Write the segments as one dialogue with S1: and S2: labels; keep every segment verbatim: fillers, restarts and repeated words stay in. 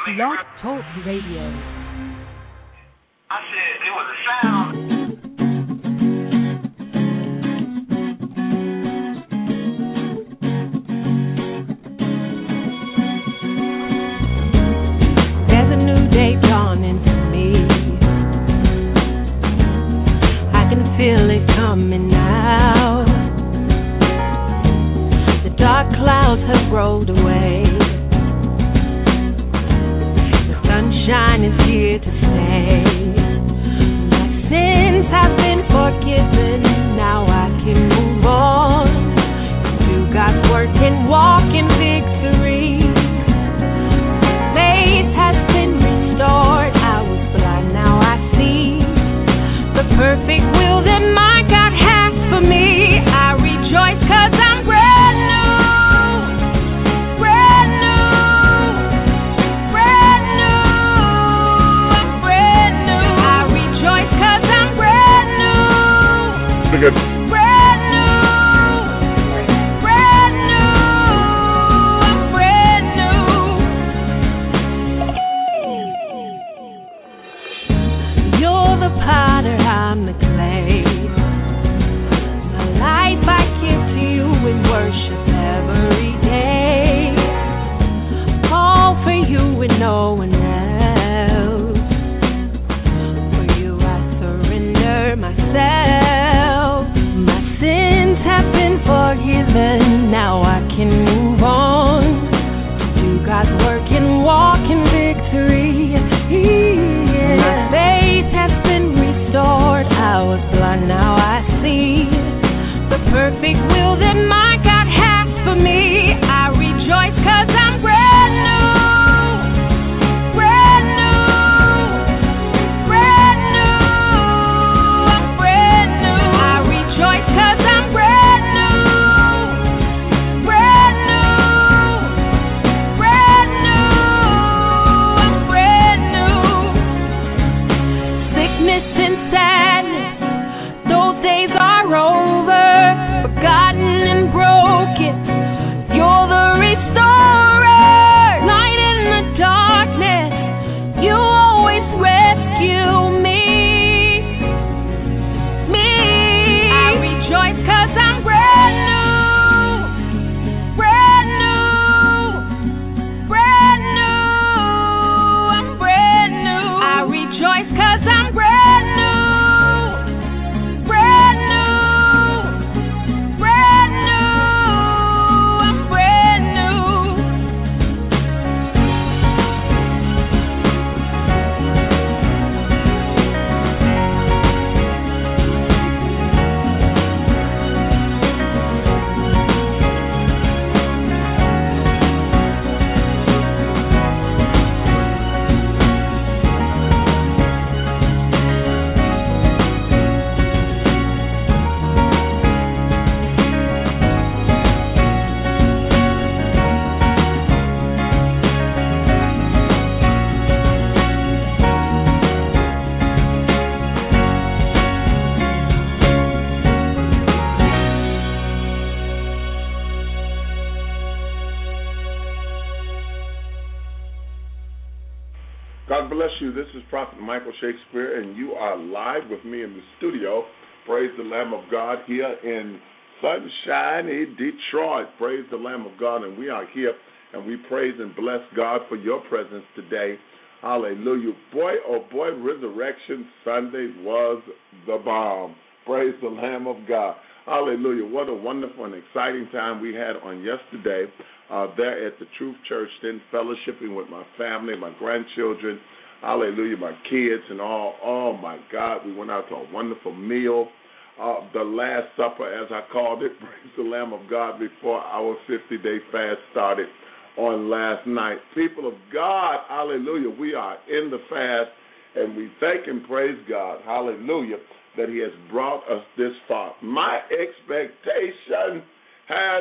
S1: Blog Talk Radio.
S2: I said it was a sound.
S1: There's a new day dawning for me. I can feel it coming now. The dark clouds have rolled away. Sunshine is here to stay. My sins have been forgiven. Now I can move on. Do God's work and walk in victory. Faith has been restored. I was blind, now I see the perfect will that my God has for me. I rejoice 'cause I'm brand new.
S3: Good.
S1: Brand new, brand new, I'm brand new. You're the potter, I'm the clay. My life I give to you in worship every day. All for you and no one else. For you I surrender myself. Forgiven, now I can move on to do God's work and walk in victory. Yeah. My faith has been restored. I was blind, now I see the perfect will that my God has for me. I rejoice 'cause I'm brand new. Brand new. Brand new. I'm brand new. I rejoice 'cause I'm brand new.
S3: God bless you. This is Prophet Michael Shakespeare, and you are live with me in the studio. Praise the Lamb of God here in sunshiny Detroit. Praise the Lamb of God, and we are here, and we praise and bless God for your presence today. Hallelujah. Boy, oh boy, Resurrection Sunday was the bomb. Praise the Lamb of God. Hallelujah. What a wonderful and exciting time we had on yesterday uh, there at the Truth Church, then fellowshipping with my family, my grandchildren, hallelujah, my kids and all. Oh, my God, we went out to a wonderful meal, uh, the Last Supper, as I called it, praise the Lamb of God, before our fifty-day fast started on last night. People of God, hallelujah, we are in the fast, and we thank and praise God, hallelujah, that he has brought us this far. My expectation has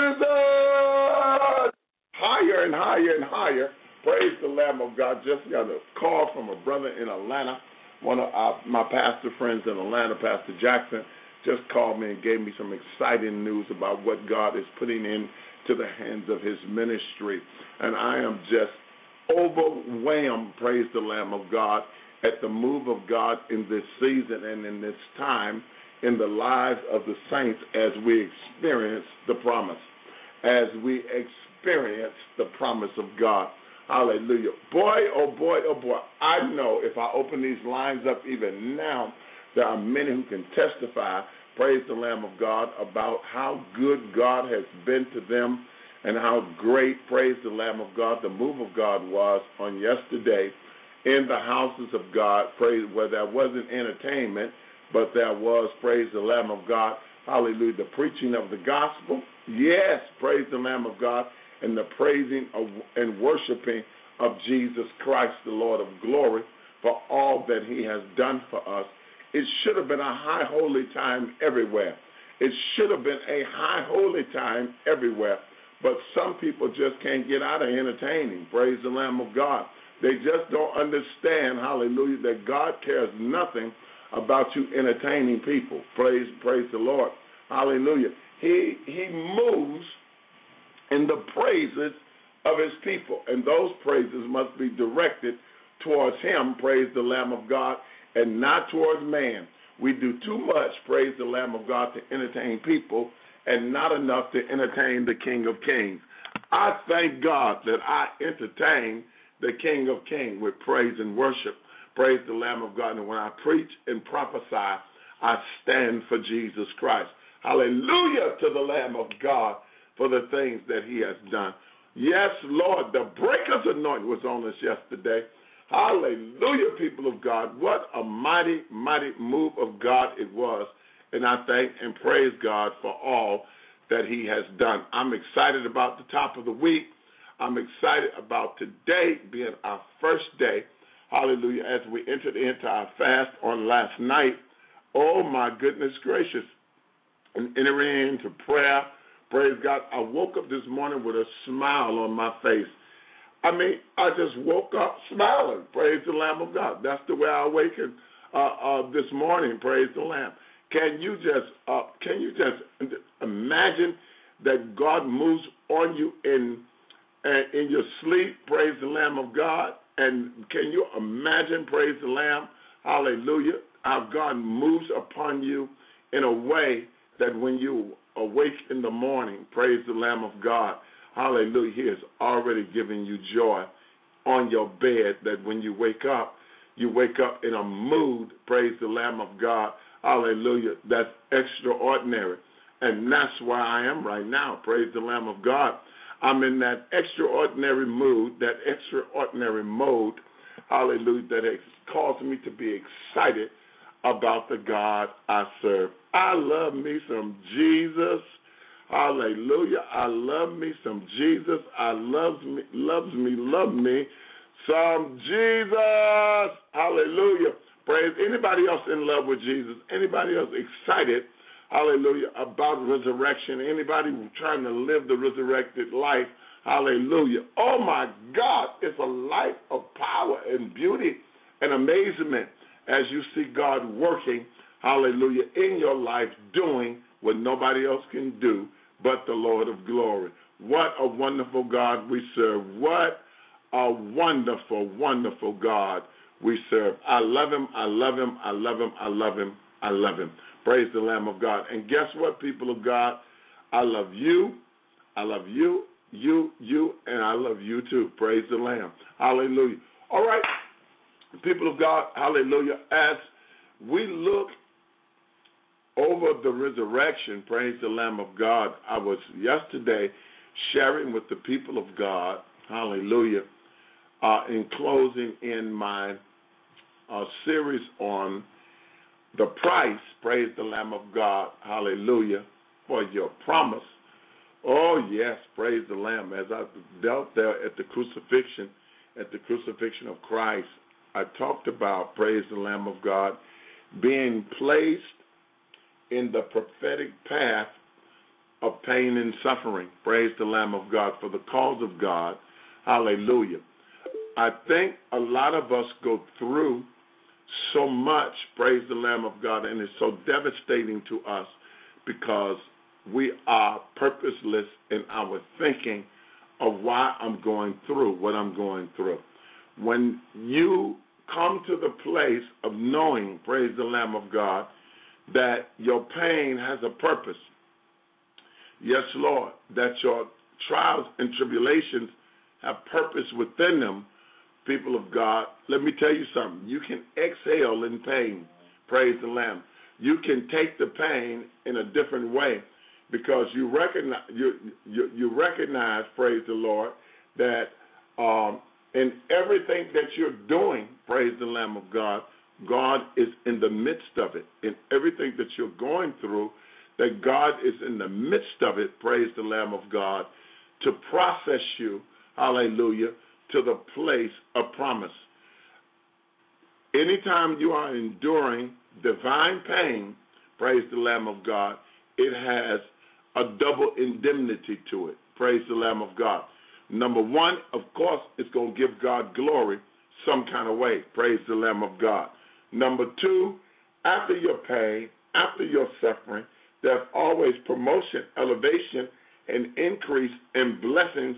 S3: risen higher and higher and higher. Praise the Lamb of God. Just got a call from a brother in Atlanta. One of our, my pastor friends in Atlanta, Pastor Jackson, just called me and gave me some exciting news about what God is putting into the hands of his ministry. And I am just overwhelmed, praise the Lamb of God, at the move of God in this season and in this time in the lives of the saints as we experience the promise, as we experience the promise of God. Hallelujah. Boy, oh boy, oh boy, I know if I open these lines up even now, there are many who can testify, praise the Lamb of God, about how good God has been to them and how great, praise the Lamb of God, the move of God was on yesterday in the houses of God, praise, where there wasn't entertainment, but there was, praise the Lamb of God, hallelujah, the preaching of the gospel. Yes, praise the Lamb of God, and the praising of, and worshiping of Jesus Christ, the Lord of glory, for all that he has done for us. It should have been a high holy time everywhere. It should have been a high holy time everywhere. But some people just can't get out of entertaining. Praise the Lamb of God. They just don't understand, hallelujah, that God cares nothing about you entertaining people. Praise, praise the Lord. Hallelujah. He he moves in the praises of his people, and those praises must be directed towards him, praise the Lamb of God, and not towards man. We do too much, praise the Lamb of God, to entertain people and not enough to entertain the King of Kings. I thank God that I entertain the King of Kings with praise and worship. Praise the Lamb of God. And when I preach and prophesy, I stand for Jesus Christ. Hallelujah to the Lamb of God for the things that he has done. Yes, Lord, the breaker's anointing was on us yesterday. Hallelujah, people of God. What a mighty, mighty move of God it was. And I thank and praise God for all that he has done. I'm excited about the top of the week. I'm excited about today being our first day, hallelujah, as we entered into our fast on last night. Oh, my goodness gracious. And entering into prayer, praise God. I woke up this morning with a smile on my face. I mean, I just woke up smiling. Praise the Lamb of God. That's the way I awakened uh, uh, this morning. Praise the Lamb. Can you just uh, can you just imagine that God moves on you in uh, in your sleep? Praise the Lamb of God. And can you imagine? Praise the Lamb. Hallelujah. How God moves upon you in a way that when you awake in the morning, praise the Lamb of God. Hallelujah. He has already given you joy on your bed, that when you wake up, you wake up in a mood, praise the Lamb of God. Hallelujah. That's extraordinary. And that's where I am right now. Praise the Lamb of God. I'm in that extraordinary mood, that extraordinary mode, hallelujah, that has caused me to be excited about the God I serve. I love me some Jesus. Hallelujah. I love me some Jesus. I loves me, loves me, love me some Jesus. Hallelujah. Praise. Anybody else in love with Jesus? Anybody else excited, hallelujah, about resurrection? Anybody trying to live the resurrected life? Hallelujah. Oh, my God. It's a life of power and beauty and amazement as you see God working, hallelujah, in your life, doing what nobody else can do but the Lord of glory. What a wonderful God we serve. What a wonderful, wonderful God we serve. I love him, I love him, I love him, I love him, I love him. Praise the Lamb of God. And guess what, people of God? I love you, I love you, you, you, and I love you too. Praise the Lamb. Hallelujah. All right, people of God, hallelujah. As we look over the resurrection, praise the Lamb of God, I was yesterday sharing with the people of God, hallelujah, uh, in closing in my uh, series on the price, praise the Lamb of God, hallelujah, for your promise. Oh, yes, praise the Lamb. As I dealt there at the crucifixion, at the crucifixion of Christ, I talked about, praise the Lamb of God, being placed in the prophetic path of pain and suffering. Praise the Lamb of God for the cause of God. Hallelujah. I think a lot of us go through so much, praise the Lamb of God, and it's so devastating to us because we are purposeless in our thinking of why I'm going through what I'm going through. When you come to the place of knowing, praise the Lamb of God, that your pain has a purpose. Yes, Lord, that your trials and tribulations have purpose within them, people of God. Let me tell you something. You can exhale in pain, praise the Lamb. You can take the pain in a different way because you recognize, you, you, you recognize, praise the Lord, that um, in everything that you're doing, praise the Lamb of God, God is in the midst of it. In everything that you're going through, that God is in the midst of it, praise the Lamb of God, to process you, hallelujah, to the place of promise. Anytime you are enduring divine pain, praise the Lamb of God, it has a double indemnity to it, praise the Lamb of God. Number one, of course, it's going to give God glory some kind of way, praise the Lamb of God. Number two, after your pain, after your suffering, there's always promotion, elevation, and increase in blessings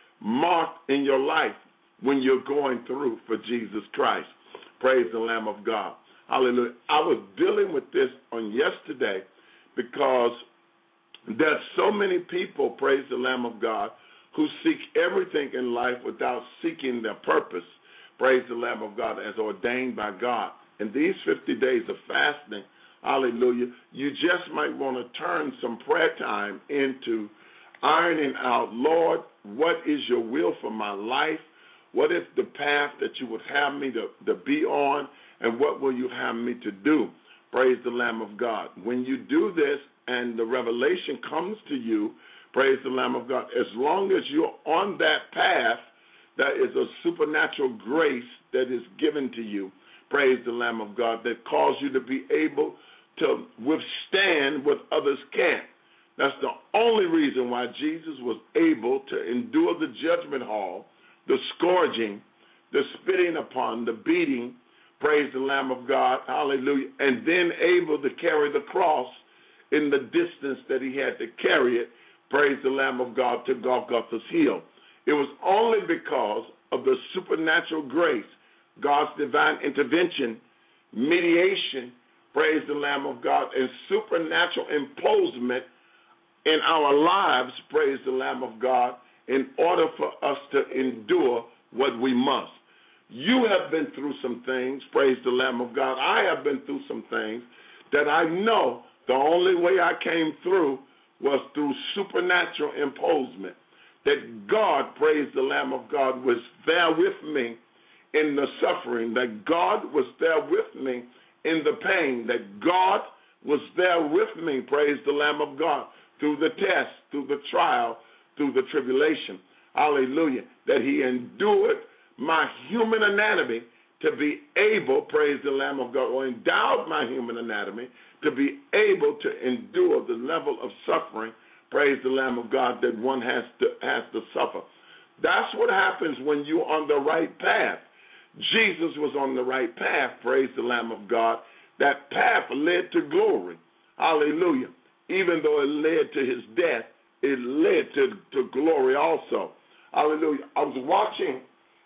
S3: marked in your life when you're going through for Jesus Christ. Praise the Lamb of God. Hallelujah. I was dealing with this on yesterday because there's so many people, praise the Lamb of God, who seek everything in life without seeking their purpose. Praise the Lamb of God as ordained by God. In these fifty days of fasting, hallelujah, you just might want to turn some prayer time into ironing out, Lord, what is your will for my life? What is the path that you would have me to, to be on, and what will you have me to do? Praise the Lamb of God. When you do this and the revelation comes to you, praise the Lamb of God, as long as you're on that path, there is a supernatural grace that is given to you, praise the Lamb of God, that calls you to be able to withstand what others can't. That's the only reason why Jesus was able to endure the judgment hall, the scourging, the spitting upon, the beating, praise the Lamb of God, hallelujah, and then able to carry the cross in the distance that he had to carry it, praise the Lamb of God, to Golgotha's heel. It was only because of the supernatural grace, God's divine intervention, mediation, praise the Lamb of God, and supernatural imposement in our lives, praise the Lamb of God, in order for us to endure what we must. You have been through some things, praise the Lamb of God. I have been through some things that I know the only way I came through was through supernatural imposement. That God, praise the Lamb of God, was there with me in the suffering, that God was there with me in the pain, that God was there with me, praise the Lamb of God, through the test, through the trial, through the tribulation. Hallelujah. That he endured my human anatomy to be able, praise the Lamb of God, or endowed my human anatomy to be able to endure the level of suffering, praise the Lamb of God, that one has to has to suffer. That's what happens when you're on the right path. Jesus was on the right path, praise the Lamb of God. That path led to glory. Hallelujah. Even though it led to his death, it led to, to glory also. Hallelujah. I was watching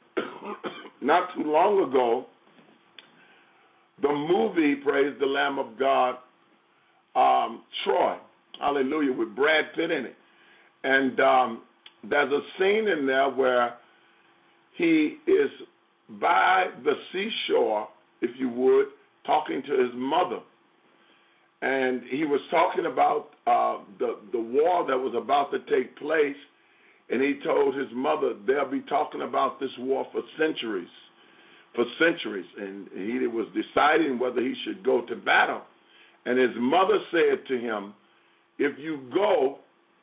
S3: not too long ago the movie, praise the Lamb of God, um, Troy. Hallelujah, with Brad Pitt in it. And um, there's a scene in there where he is by the seashore, if you would, talking to his mother. And he was talking about uh, the, the war that was about to take place, and he told his mother they'll be talking about this war for centuries, for centuries. And he was deciding whether he should go to battle. And his mother said to him, if you go,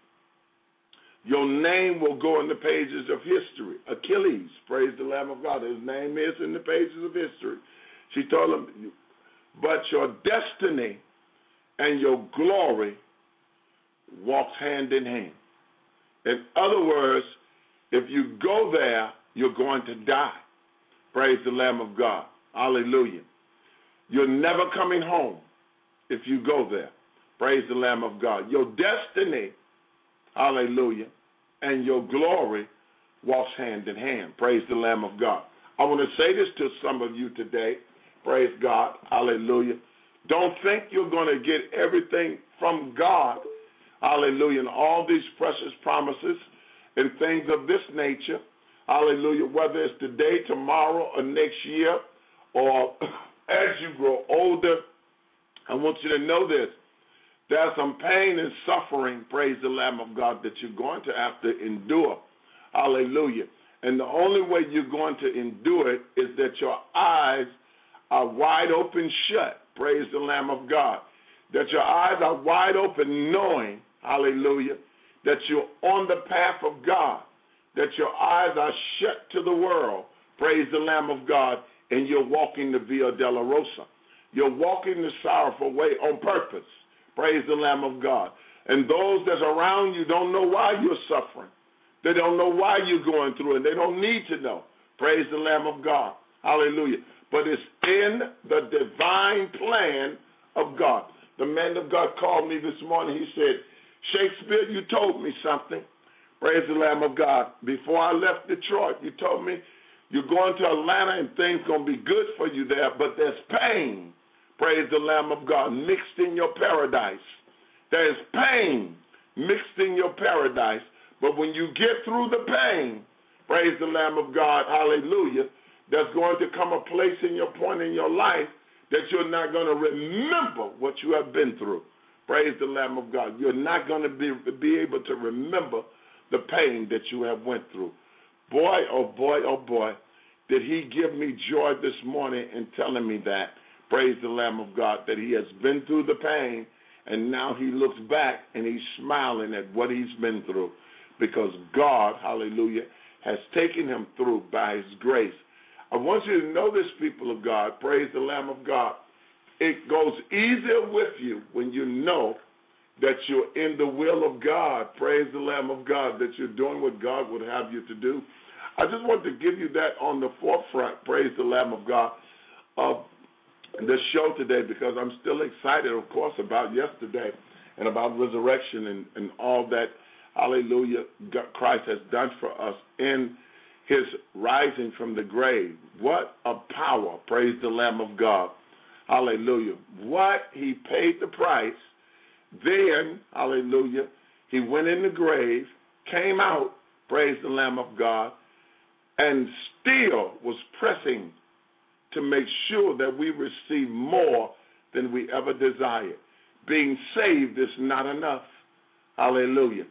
S3: your name will go in the pages of history. Achilles, praise the Lamb of God, his name is in the pages of history. She told him, but your destiny and your glory walks hand in hand. In other words, if you go there, you're going to die. Praise the Lamb of God. Hallelujah. You're never coming home if you go there. Praise the Lamb of God. Your destiny, hallelujah, and your glory walks hand in hand. Praise the Lamb of God. I want to say this to some of you today. Praise God. Hallelujah. Don't think you're going to get everything from God. Hallelujah. And all these precious promises and things of this nature. Hallelujah. Whether it's today, tomorrow, or next year, or as you grow older, I want you to know this. There's some pain and suffering, praise the Lamb of God, that you're going to have to endure. Hallelujah. And the only way you're going to endure it is that your eyes are wide open shut, praise the Lamb of God. That your eyes are wide open knowing, hallelujah, that you're on the path of God. That your eyes are shut to the world, praise the Lamb of God, and you're walking the Via Dolorosa. You're walking the sorrowful way on purpose. Praise the Lamb of God. And those that's around you don't know why you're suffering. They don't know why you're going through it. They don't need to know. Praise the Lamb of God. Hallelujah. But it's in the divine plan of God. The man of God called me this morning. He said, Shakespeare, you told me something. Praise the Lamb of God. Before I left Detroit, you told me you're going to Atlanta and things going to be good for you there, but there's pain. Praise the Lamb of God, mixed in your paradise. There's pain mixed in your paradise. But when you get through the pain, praise the Lamb of God, hallelujah, there's going to come a place in your point in your life that you're not going to remember what you have been through. Praise the Lamb of God. You're not going to be, be able to remember the pain that you have went through. Boy, oh boy, oh boy, did he give me joy this morning in telling me that. Praise the Lamb of God, that he has been through the pain, and now he looks back and he's smiling at what he's been through because God, hallelujah, has taken him through by his grace. I want you to know this, people of God, praise the Lamb of God. It goes easier with you when you know that you're in the will of God, praise the Lamb of God, that you're doing what God would have you to do. I just want to give you that on the forefront, praise the Lamb of God, of the show today, because I'm still excited, of course, about yesterday and about resurrection and, and all that, hallelujah, God, Christ has done for us in his rising from the grave. What a power, praise the Lamb of God, hallelujah. What he paid the price, then, hallelujah, he went in the grave, came out, praise the Lamb of God, and still was pressing to make sure that we receive more than we ever desired. Being saved is not enough. Hallelujah.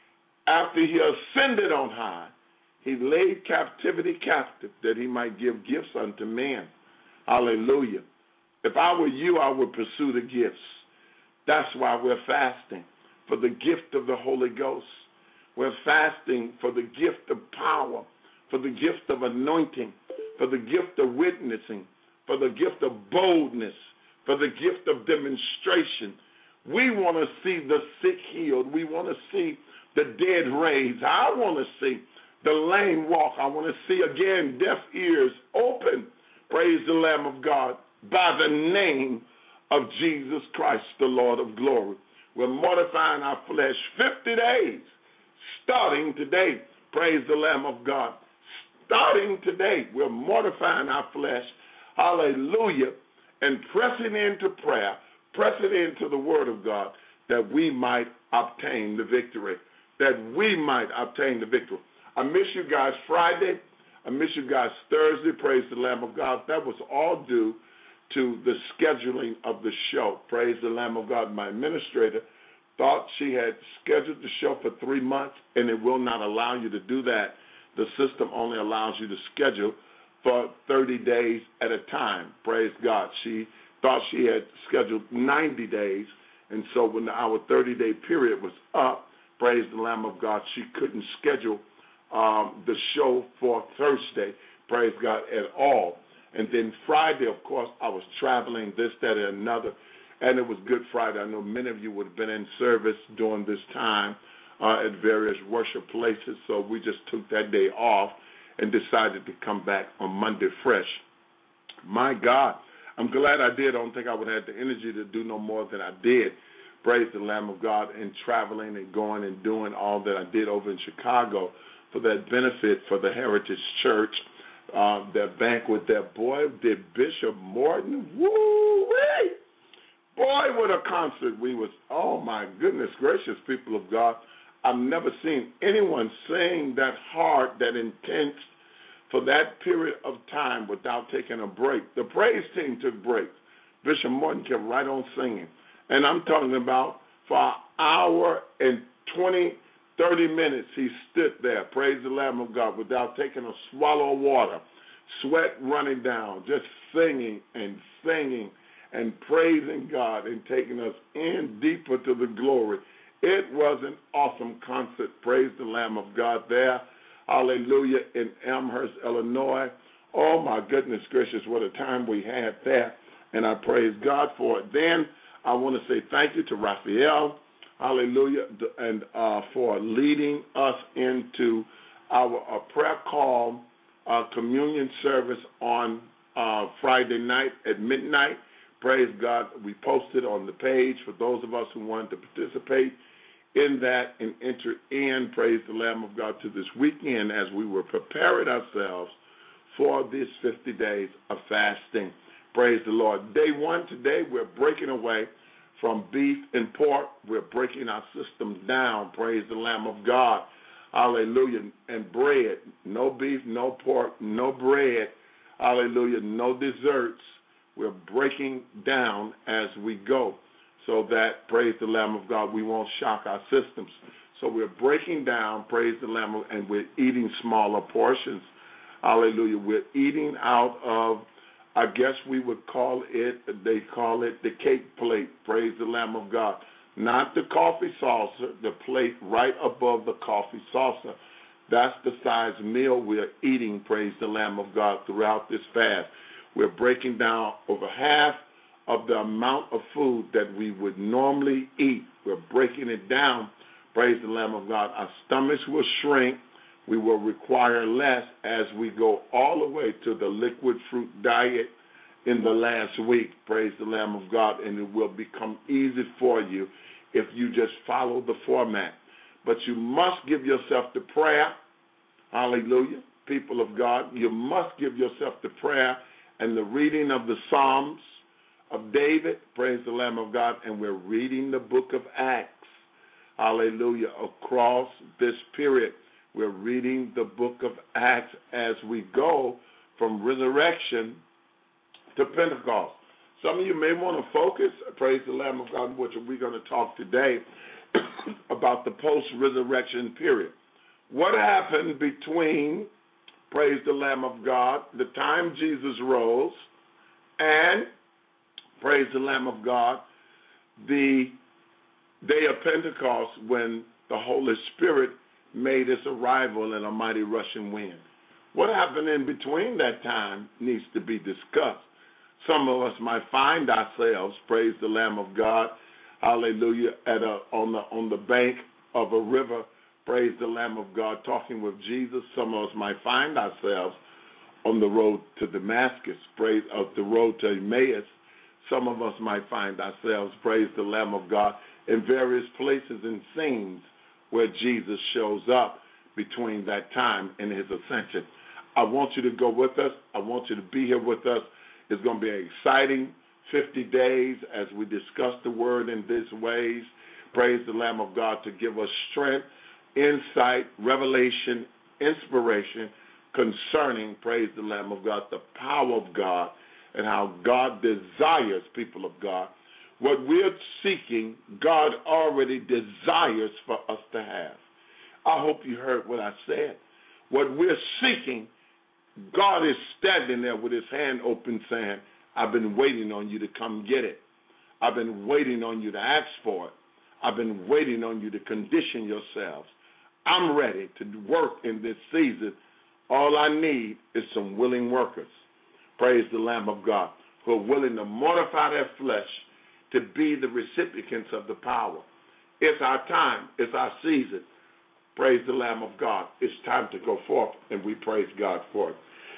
S3: After he ascended on high, he laid captivity captive that he might give gifts unto men. Hallelujah. If I were you, I would pursue the gifts. That's why we're fasting, for the gift of the Holy Ghost. We're fasting for the gift of power, for the gift of anointing, for the gift of witnessing, for the gift of boldness, for the gift of demonstration. We want to see the sick healed. We want to see the dead raised. I want to see the lame walk. I want to see again deaf ears open. Praise the Lamb of God by the name of Jesus Christ, the Lord of glory. We're mortifying our flesh fifty days, starting today. Praise the Lamb of God. Starting today, we're mortifying our flesh, hallelujah, and pressing into prayer, pressing into the Word of God, that we might obtain the victory, that we might obtain the victory. I miss you guys Friday. I miss you guys Thursday. Praise the Lamb of God. That was all due to the scheduling of the show. Praise the Lamb of God. My administrator thought she had scheduled the show for three months, and it will not allow you to do that. The system only allows you to schedule for thirty days at a time. Praise God. She thought she had scheduled ninety days, and so when our thirty-day period was up, praise the Lamb of God, she couldn't schedule um, the show for Thursday, praise God, at all. And then Friday, of course, I was traveling, this, that, and another, and it was Good Friday. I know many of you would have been in service during this time uh, at various worship places, so we just took that day off and decided to come back on Monday fresh. My God, I'm glad I did. I don't think I would have had the energy to do no more than I did. Praise the Lamb of God, and traveling and going and doing all that I did over in Chicago. for that benefit for the Heritage Church, uh, their banquet, their boy, did Bishop Morton, woo-wee! Boy, what a concert we was, oh my goodness gracious, people of God. I've never seen anyone sing that hard, that intense, for that period of time without taking a break. The praise team took breaks. Bishop Morton kept right on singing. And I'm talking about for an hour and twenty, thirty minutes he stood there, praise the Lamb of God, without taking a swallow of water, sweat running down, just singing and singing and praising God and taking us in deeper to the glory. It was an awesome concert, praise the Lamb of God there. Hallelujah, in Amherst, Illinois. Oh, my goodness gracious, what a time we had there, and I praise God for it. Then I want to say thank you to Raphael, hallelujah, and uh, for leading us into our uh, prayer call uh, communion service on uh, Friday night at midnight. Praise God. We posted on the page for those of us who wanted to participate in that and enter in, praise the Lamb of God, to this weekend as we were preparing ourselves for these fifty days of fasting. Praise the Lord. Day one today, we're breaking away from beef and pork. We're breaking our systems down, praise the Lamb of God. Hallelujah. And bread. No beef, no pork, no bread. Hallelujah. No desserts. We're breaking down as we go, so that, praise the Lamb of God, we won't shock our systems. So we're breaking down, praise the Lamb of, and we're eating smaller portions. Hallelujah. We're eating out of, I guess we would call it, they call it the cake plate, praise the Lamb of God. Not the coffee saucer, the plate right above the coffee saucer. That's the size meal we're eating, praise the Lamb of God, throughout this fast. We're breaking down over half of the amount of food that we would normally eat. We're breaking it down, praise the Lamb of God. Our stomachs will shrink. We will require less as we go all the way to the liquid fruit diet in the last week, praise the Lamb of God, and it will become easy for you if you just follow the format. But you must give yourself to prayer, hallelujah, people of God. You must give yourself to prayer and the reading of the Psalms of David, praise the Lamb of God, and we're reading the book of Acts, hallelujah, across this period. We're reading the book of Acts as we go from resurrection to Pentecost. Some of you may want to focus, praise the Lamb of God, which we're going to talk today about the post-resurrection period. What happened between, praise the Lamb of God, the time Jesus rose and, praise the Lamb of God, the day of Pentecost when the Holy Spirit made its arrival in a mighty rushing wind. What happened in between that time needs to be discussed. Some of us might find ourselves, praise the Lamb of God, hallelujah, at a, on the on the bank of a river, praise the Lamb of God, talking with Jesus. Some of us might find ourselves on the road to Damascus, praise of the road to Emmaus. Some of us might find ourselves, praise the Lamb of God, in various places and scenes where Jesus shows up between that time and his ascension. I want you to go with us. I want you to be here with us. It's going to be an exciting fifty days as we discuss the word in these ways. Praise the Lamb of God to give us strength, insight, revelation, inspiration concerning, praise the Lamb of God, the power of God and how God desires, people of God. What we're seeking, God already desires for us to have. I hope you heard what I said. What we're seeking, God is standing there with his hand open saying, I've been waiting on you to come get it. I've been waiting on you to ask for it. I've been waiting on you to condition yourselves. I'm ready to work in this season. All I need is some willing workers. Praise the Lamb of God, who are willing to mortify their flesh to be the recipients of the power. It's our time. It's our season. Praise the Lamb of God. It's time to go forth, and we praise God for it.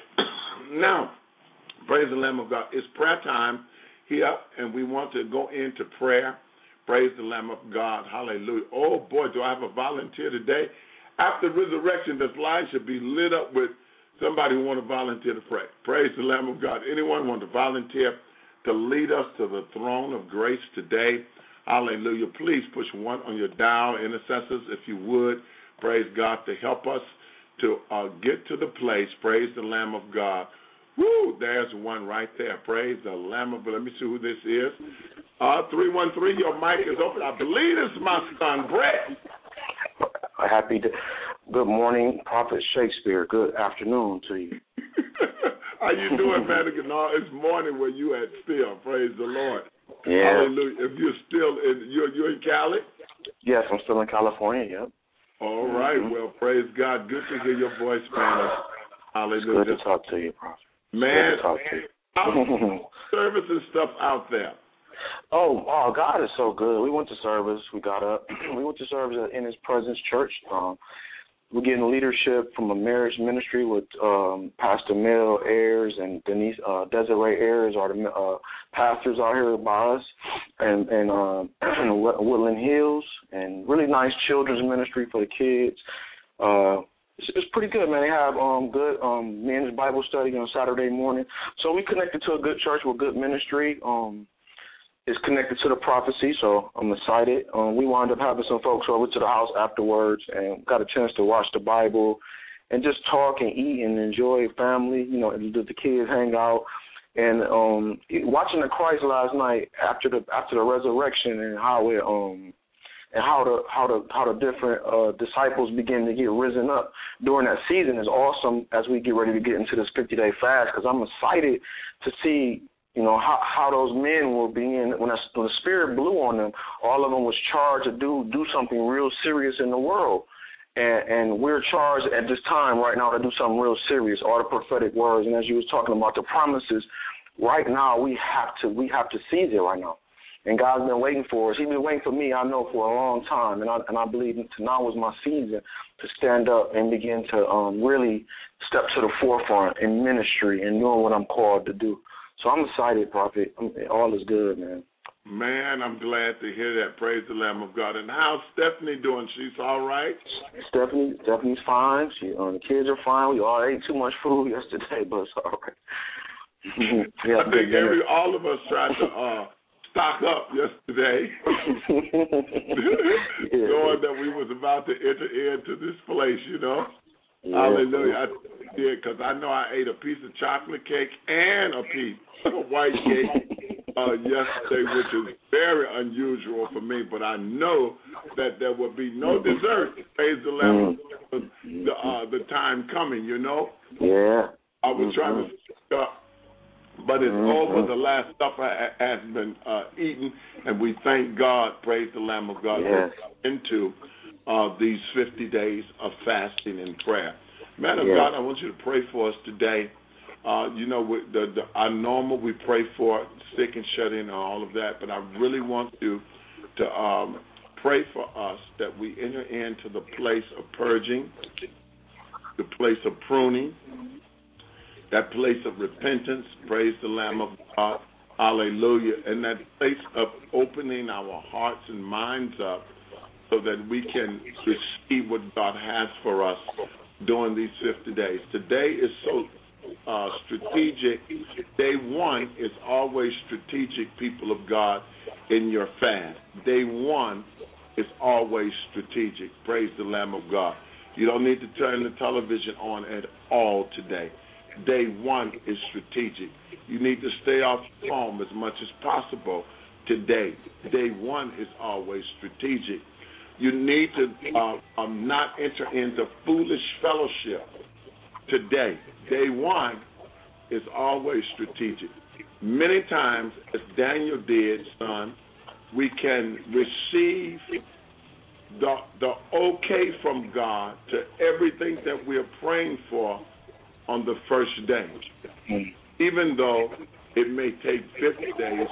S3: Now, praise the Lamb of God. It's prayer time here, and we want to go into prayer. Praise the Lamb of God. Hallelujah. Oh, boy, do I have a volunteer today. after resurrection, this line should be lit up with somebody who want to volunteer to pray. Praise the Lamb of God. Anyone want to volunteer to lead us to the throne of grace today? Hallelujah. Please push one on your dial, intercessors, if you would. Praise God, to help us to uh, get to the place. Praise the Lamb of God. Woo, there's one right there. Praise the Lamb of God. Let me see who this is. Uh, three one three, your mic is open. I believe this is my son, Brett.
S4: Happy to, good morning, Prophet Shakespeare. Good afternoon to you.
S3: How you doing, man? No, it's morning where you at still. Praise the Lord.
S4: Yeah.
S3: Hallelujah. If you're still in, you're, you're in Cali?
S4: Yes, I'm still in California, yep.
S3: All right. Mm-hmm. Well, praise God. Good to hear your voice, man. Hallelujah.
S4: It's good to talk to you, Prophet.
S3: Man,
S4: good to talk to you.
S3: How's service and stuff out there?
S4: Oh, oh, God is so good. We went to service. We got up. We went to service in His Presence Church. Um, we're getting leadership from a marriage ministry with um, Pastor Mel Ayers and Denise uh, Desiree Ayers are the uh, pastors out here by us, and and uh, Woodland Hills, and really nice children's ministry for the kids. Uh, it's, it's pretty good, man. They have um, good um, men's Bible study on Saturday morning. So we connected to a good church with good ministry. Um, It's connected to the prophecy, so I'm excited. Um, we wound up having some folks over to the house afterwards and got a chance to watch the Bible and just talk and eat and enjoy family. You know, the, the kids hang out. And um, watching the Christ last night after the after the resurrection and how it um and how the how the how the different uh, disciples begin to get risen up during that season is awesome as we get ready to get into this fifty day fast, because I'm excited to see. You know, how, how those men were being, when, I, when the Spirit blew on them, all of them was charged to do do something real serious in the world. And, and we're charged at this time right now to do something real serious, all the prophetic words. And as you was talking about the promises, right now we have to we have to seize it right now. And God's been waiting for us. He's been waiting for me, I know, for a long time. And I, and I believe now is my season to stand up and begin to um, really step to the forefront in ministry and doing what I'm called to do. So I'm excited, Prophet. I'm, all is good, man.
S3: Man, I'm glad to hear that. Praise the Lamb of God. And how's Stephanie doing? She's all right?
S4: Stephanie, Stephanie's fine. She, uh, the kids are fine. We all ate too much food yesterday, but it's all right.
S3: I think every, all of us tried to uh, stock up yesterday,
S4: yeah.
S3: knowing that we was about to enter into this place, you know.
S4: Yeah.
S3: Hallelujah. I did, because I know I ate a piece of chocolate cake and a piece of white cake uh, yesterday, which is very unusual for me, but I know that there will be no dessert. Praise the Lamb. Mm. The, uh, the time coming, you know.
S4: Yeah.
S3: I was mm-hmm. trying to stick up, but it's mm-hmm. over. The last supper has been uh, eaten, and we thank God, praise the Lamb of God,
S4: yes.
S3: into Uh, these fifty days of fasting and prayer. Man of
S4: yeah.
S3: God, I want you to pray for us today. Uh, you know, we, the, the, our normal, we pray for sick and shut in and all of that, but I really want you to um, pray for us that we enter into the place of purging, the place of pruning, that place of repentance, praise the Lamb of God, hallelujah, and that place of opening our hearts and minds up so that we can receive what God has for us during these fifty days. Today is so uh, strategic. Day one is always strategic, people of God, in your fast. Day one is always strategic. Praise the Lamb of God. You don't need to turn the television on at all today. Day one is strategic. You need to stay off your phone as much as possible today. Day one is always strategic. You need to uh, um, not enter into foolish fellowship today. Day one is always strategic. Many times, as Daniel did, son, we can receive the, the okay from God to everything that we're praying for on the first day, even though it may take fifty days.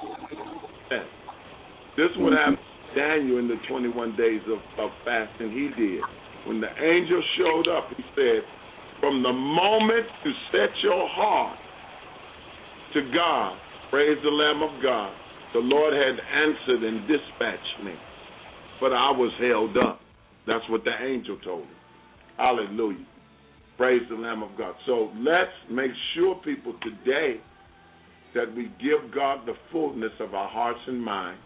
S3: This would happen to Daniel in the twenty-one days of, of fasting he did. When the angel showed up, he said, from the moment you set your heart to God, praise the Lamb of God, the Lord had answered and dispatched me. But I was held up. That's what the angel told him. Hallelujah. Praise the Lamb of God. So let's make sure, people, today that we give God the fullness of our hearts and minds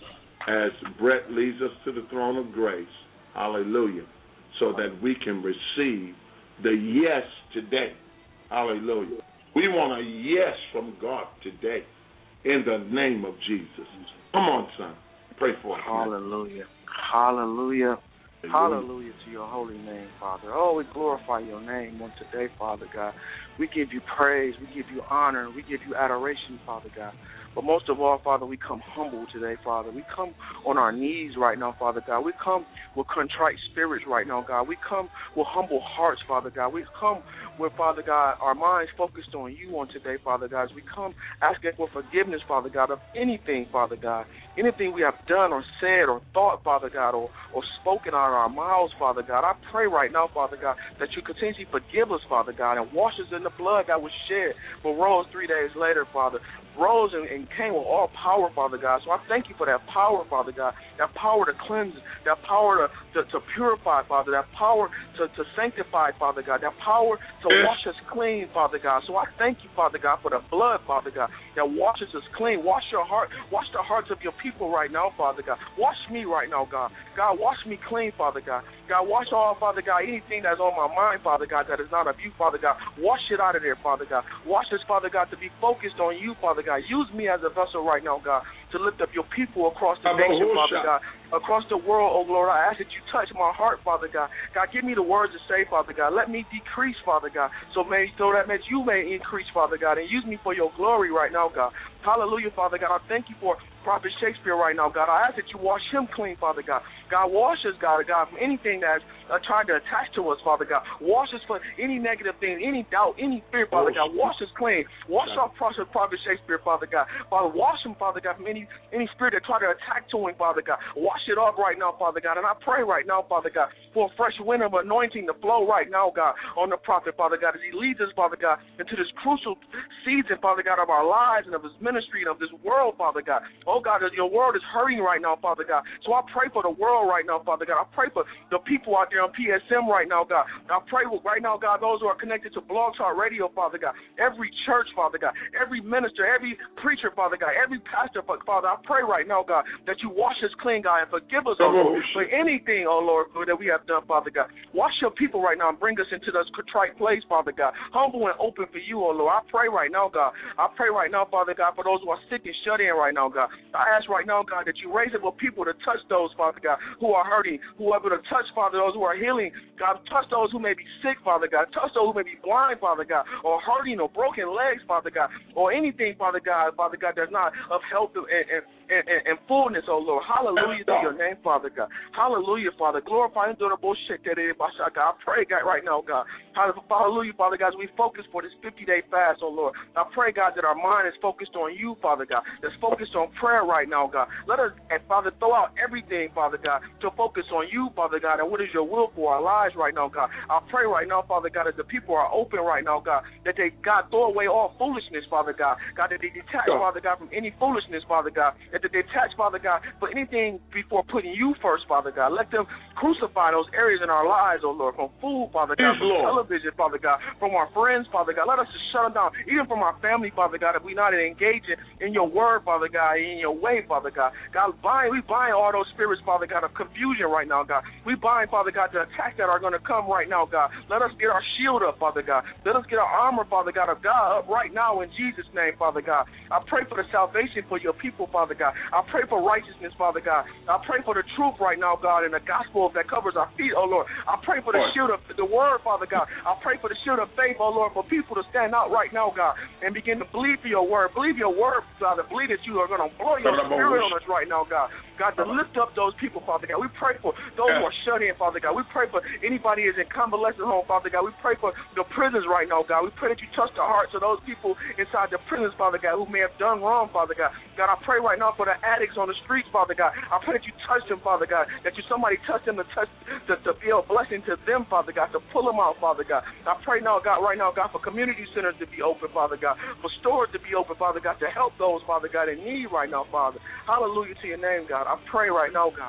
S3: as Brett leads us to the throne of grace. Hallelujah. So that we can receive the yes today. Hallelujah. We want a yes from God today in the name of Jesus. Come on, son. Pray for us.
S4: Hallelujah. Hallelujah. Hallelujah to your holy name, Father. Oh, we glorify your name on today, Father God. We give you praise. We give you honor. We give you adoration, Father God. But most of all, Father, we come humble today, Father. We come on our knees right now, Father God. We come with contrite spirits right now, God. We come with humble hearts, Father God. We come with, Father God, our minds focused on you on today, Father God. As we come asking for forgiveness, Father God, of anything, Father God, anything we have done or said or thought, Father God, or, or spoken out of our mouths, Father God. I pray right now, Father God, that you continually forgive us, Father God, and wash us in the blood that was shed but rose three days later, Father. Rose and, and came with all power, Father God. So I thank you for that power, Father God, that power to cleanse, that power to, to, to purify, Father, that power to, to sanctify, Father God, that power to wash us clean, Father God. So I thank you, Father God, for the blood, Father God, that washes us clean. Wash your heart, wash the hearts of your people right now, Father God. Wash me right now, God. God, wash me clean, Father God. God, wash all, Father God, anything that's on my mind, Father God, that is not of you, Father God. Wash it out of there, Father God. Wash us, Father God, to be focused on you, Father God. Use me as a vessel right now, God, to lift up your people across the nation, Father God, across the world, oh Lord. I ask that you touch my heart, Father God. God, give me the words to say, Father God. Let me decrease, Father God, so may so that means you may increase, Father God, and use me for your glory right now, God. Hallelujah, Father God. I thank you for Prophet Shakespeare right now, God. I ask that you wash him clean, Father God. God, wash us, God, God, from anything that's uh, trying to attach to us, Father God. Wash us for any negative thing, any doubt, any fear, Father God. Wash us clean. Wash off Prophet Shakespeare, Father God. Father, wash him, Father God, from any, any spirit that try to attack to him, Father God. Wash it off right now, Father God. And I pray right now, Father God, for a fresh wind of anointing to flow right now, God, on the prophet, Father God, as he leads us, Father God, into this crucial season, Father God, of our lives and of his ministry and of this world, Father God. Oh, God, your world is hurting right now, Father God. So I pray for the world right now, Father God. I pray for the people out there on P S M right now, God. I pray right now, God, those who are connected to Blog Talk Radio, Father God. Every church, Father God. Every minister, every preacher, Father God. Every pastor, Father. I pray right now, God, that you wash us clean, God, and forgive us, oh Lord, for anything, oh Lord, that we have done, Father God. Wash your people right now and bring us into this contrite place, Father God. Humble and open for you, oh Lord. I pray right now, God. I pray right now, Father God, for those who are sick and shut in right now, God. I ask right now, God, that you raise up people to touch those, Father God, who are hurting, who are able to touch, Father, those who are healing. God, touch those who may be sick, Father God. Touch those who may be blind, Father God, or hurting or broken legs, Father God, or anything, Father God, Father God, that's not of health and, and, and, and fullness, oh Lord. Hallelujah to your name, Father God. Hallelujah, Father. Glorify and do the bullshit that it is, God. I pray, God, right now, God. Hallelujah, Father God, as we focus for this fifty-day fast, oh Lord. I pray, God, that our mind is focused on you, Father God, that's focused on prayer right now, God. Let us, and Father, throw out everything, Father God, to focus on you, Father God, and what is your will for our lives right now, God. I pray right now, Father God, as the people are open right now, God, that they, God, throw away all foolishness, Father God. God, that they detach, Father God, from any foolishness, Father God, that they detach, Father God, for anything before putting you first, Father God. Let them crucify those areas in our lives, oh Lord, from food, Father God, from television, Father God, from our friends, Father God. Let us just shut them down, even from our family, Father God, if we're not engaging in your word, Father God, in your way, Father God. God, bind, we bind all those spirits, Father God, of confusion right now, God. We bind, Father God, the attacks that are going to come right now, God. Let us get our shield up, Father God. Let us get our armor, Father God, of God up right now in Jesus' name, Father God. I pray for the salvation for your people, Father God. I pray for righteousness, Father God. I pray for the truth right now, God, and the gospel that covers our feet, oh Lord. I pray for the shield of the word, Father God. I pray for the shield of faith, oh Lord, for people to stand out right now, God, and begin to believe for your word. Believe your word, Father. Believe that you are going to blow your spirit on us right now, God. God, to lift up those people, Father God. We pray for those who are shut in, Father God. We pray for anybody who is in convalescent home, Father God. We pray for the prisons right now, God. We pray that you touch the hearts of those people inside the prisons, Father God, who may have done wrong, Father God. God, I pray right now for the addicts on the streets, Father God. I pray that you touch them, Father God, that you somebody touch them to touch to, to be a blessing to them, Father God, to pull them out, Father God. I pray now, God, right now, God, for community centers to be open, Father God, for stores to be open, Father God, to help those, Father God, in need right now, Father. Hallelujah to your name, God. I pray right now, God.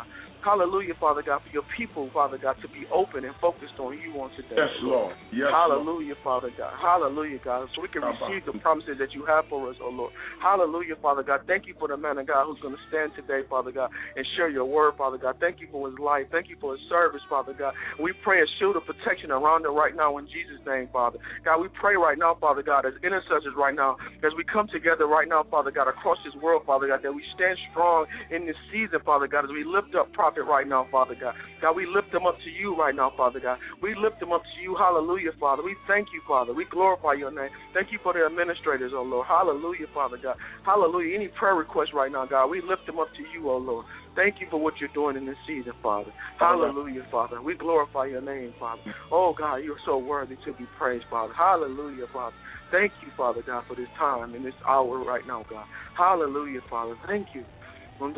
S5: Hallelujah, Father God, for your people, Father God, to be open and focused on you on today.
S3: Yes, Lord. Yes,
S5: Hallelujah,
S3: Lord.
S5: Father God. Hallelujah, God, so we can receive the promises that you have for us, oh Lord. Hallelujah, Father God. Thank you for the man of God who's going to stand today, Father God, and share your word, Father God. Thank you for his life. Thank you for his service, Father God. We pray a shield of protection around him right now in Jesus' name, Father. God, we pray right now, Father God, as intercessors right now, as we come together right now, Father God, across this world, Father God, that we stand strong in this season, Father God, as we lift up Prophet right now, Father God. God, we lift them up to you right now, Father God. We lift them up to you. Hallelujah, Father. We thank you, Father. We glorify your name. Thank you for the administrators, oh Lord. Hallelujah, Father God. Hallelujah. Any prayer requests right now, God, we lift them up to you, oh Lord. Thank you for what you're doing in this season, Father. Hallelujah, Father. We glorify your name, Father. Oh, God, you're so worthy to be praised, Father. Hallelujah, Father. Thank you, Father God, for this time and this hour right now, God. Hallelujah, Father. Thank you. Thank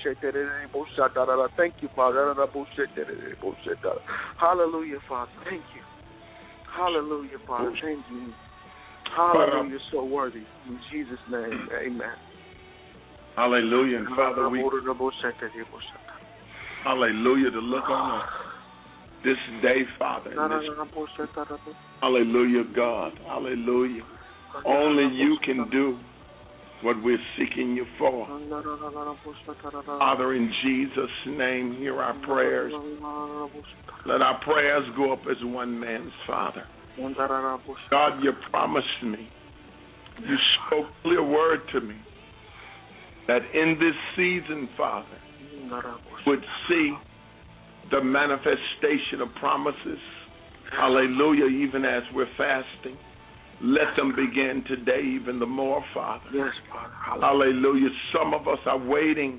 S5: you, Father. Hallelujah, Father. Thank you. Hallelujah, Father. Thank you. Hallelujah, you're so worthy. In Jesus' name, amen.
S3: Hallelujah. And Father, we hallelujah to look on us this day, Father. This, hallelujah, God. Hallelujah. Only you can do what we're seeking you for. Father, in Jesus' name, hear our prayers. Let our prayers go up as one man's, Father. God, you promised me. You spoke a clear word to me that in this season, Father, would see the manifestation of promises. Hallelujah, even as we're fasting. Let them begin today even the more, Father.
S5: Yes, Father.
S3: Hallelujah. Some of us are waiting